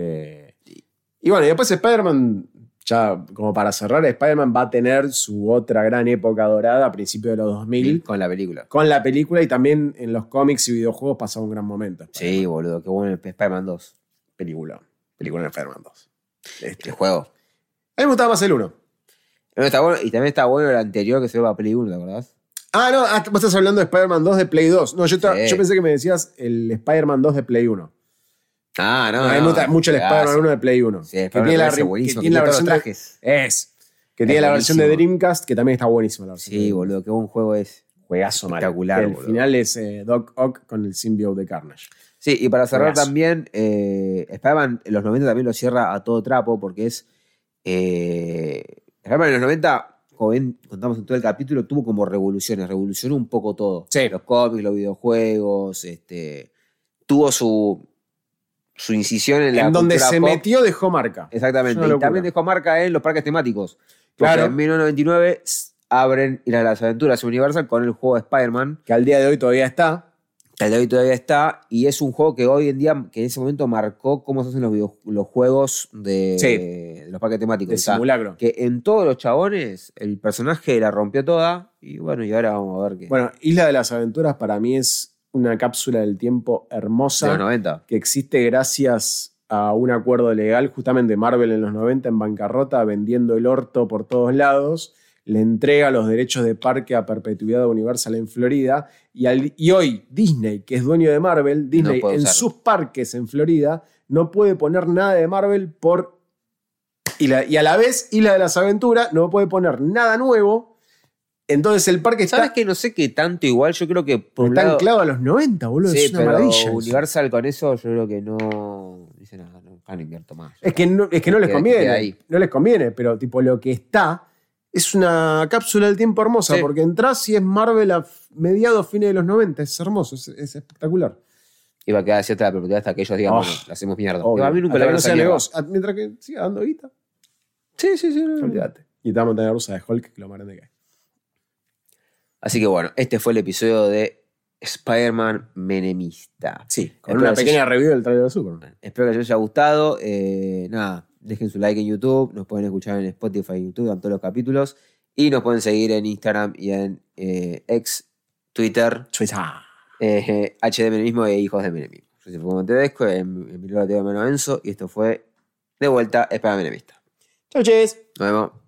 Y bueno, y después Spider-Man, ya como para cerrar, Spider-Man va a tener su otra gran época dorada a principios de los 2000. Con la película. Con la película y también en los cómics y videojuegos pasaba un gran momento. Sí, boludo, qué bueno el Spider-Man 2. Película de Spider-Man 2. El juego. A mí me gustaba más el 1. Pero está bueno, y también está bueno el anterior que se ve para Play 1, ¿te acordás? Ah, no, vos estás hablando de Spider-Man 2 de Play 2. No, yo pensé que me decías el Spider-Man 2 de Play 1. Ah, no. A mí me gusta mucho el Spider-Man 1 de Play 1. Sí, el Spider-Man 2 es buenísimo. Que tiene la versión de trajes. Que tiene la versión de Dreamcast, que también está buenísima la versión. Sí, boludo, qué buen juego es. Juegazo, espectacular, el final es Doc Ock con el symbiote de Carnage. Sí, y para cerrar Juegazo. también, Spider-Man en los 90 también lo cierra a todo trapo porque es... Spider-Man en los 90, como bien contamos en todo el capítulo, tuvo como revolucionó un poco todo. Sí. Los cómics, los videojuegos, tuvo su incisión en la En donde cultura se pop. metió dejó marca. Exactamente, Es una y locura. también dejó marca en los parques temáticos. Porque Claro. en 1999 abren Ir a las Aventuras Universal con el juego de Spider-Man, Que al día de hoy todavía está. que al día de hoy todavía está, y es un juego que hoy en día, que en ese momento marcó cómo se hacen los juegos de los parques temáticos. De O sea, simulacro. que en todos los chabones el personaje la rompió toda, y bueno, y ahora vamos a ver qué. Bueno, Isla de las Aventuras para mí es una cápsula del tiempo de hermosa. los 90. Que existe gracias a un acuerdo legal, justamente Marvel en los 90 en bancarrota, vendiendo el orto por todos lados, le entrega los derechos de parque a perpetuidad Universal en Florida, y hoy Disney, que es dueño de Marvel, Disney No puede en usarlo. sus parques en Florida no puede poner nada de Marvel y a la vez Isla de las Aventuras no puede poner nada nuevo, entonces el parque ¿Sabes está, que no sé qué tanto igual? Yo creo que por un está lado... anclado a los 90, boludo, Sí, es una pero maravilla. eso. Universal con eso yo creo que no dice nada, no invierto más. Es que no les queda conviene. ahí. No les conviene, pero tipo lo que está es una cápsula del tiempo hermosa, Sí. porque entras y es Marvel a mediados, fines de los 90. Es hermoso, es espectacular. Iba a quedar cierta la propiedad hasta que ellos digan, Oh, bueno, la hacemos mierda. Obvio. A mí nunca Hasta la que van no a sea hacer mierda. negocio. Mientras que siga dando guita, Sí. olvídate. Y te vamos a tener rusa de Hulk, que lo más grande que hay. Así que bueno, este fue el episodio de Spider-Man Menemista. Sí, con Espero una que pequeña review del trailer de Superman. Espero que les haya gustado. Nada, dejen su like en YouTube. Nos pueden escuchar en Spotify y YouTube, en todos los capítulos. Y nos pueden seguir en Instagram y en Twitter, HD Menemismo e Hijos de Menemismo. Yo soy Fuego Tedesco, en mi Teo Menovenzo. Y esto fue, de vuelta, Spider-Man Menemista. Chau, ches. Nos vemos.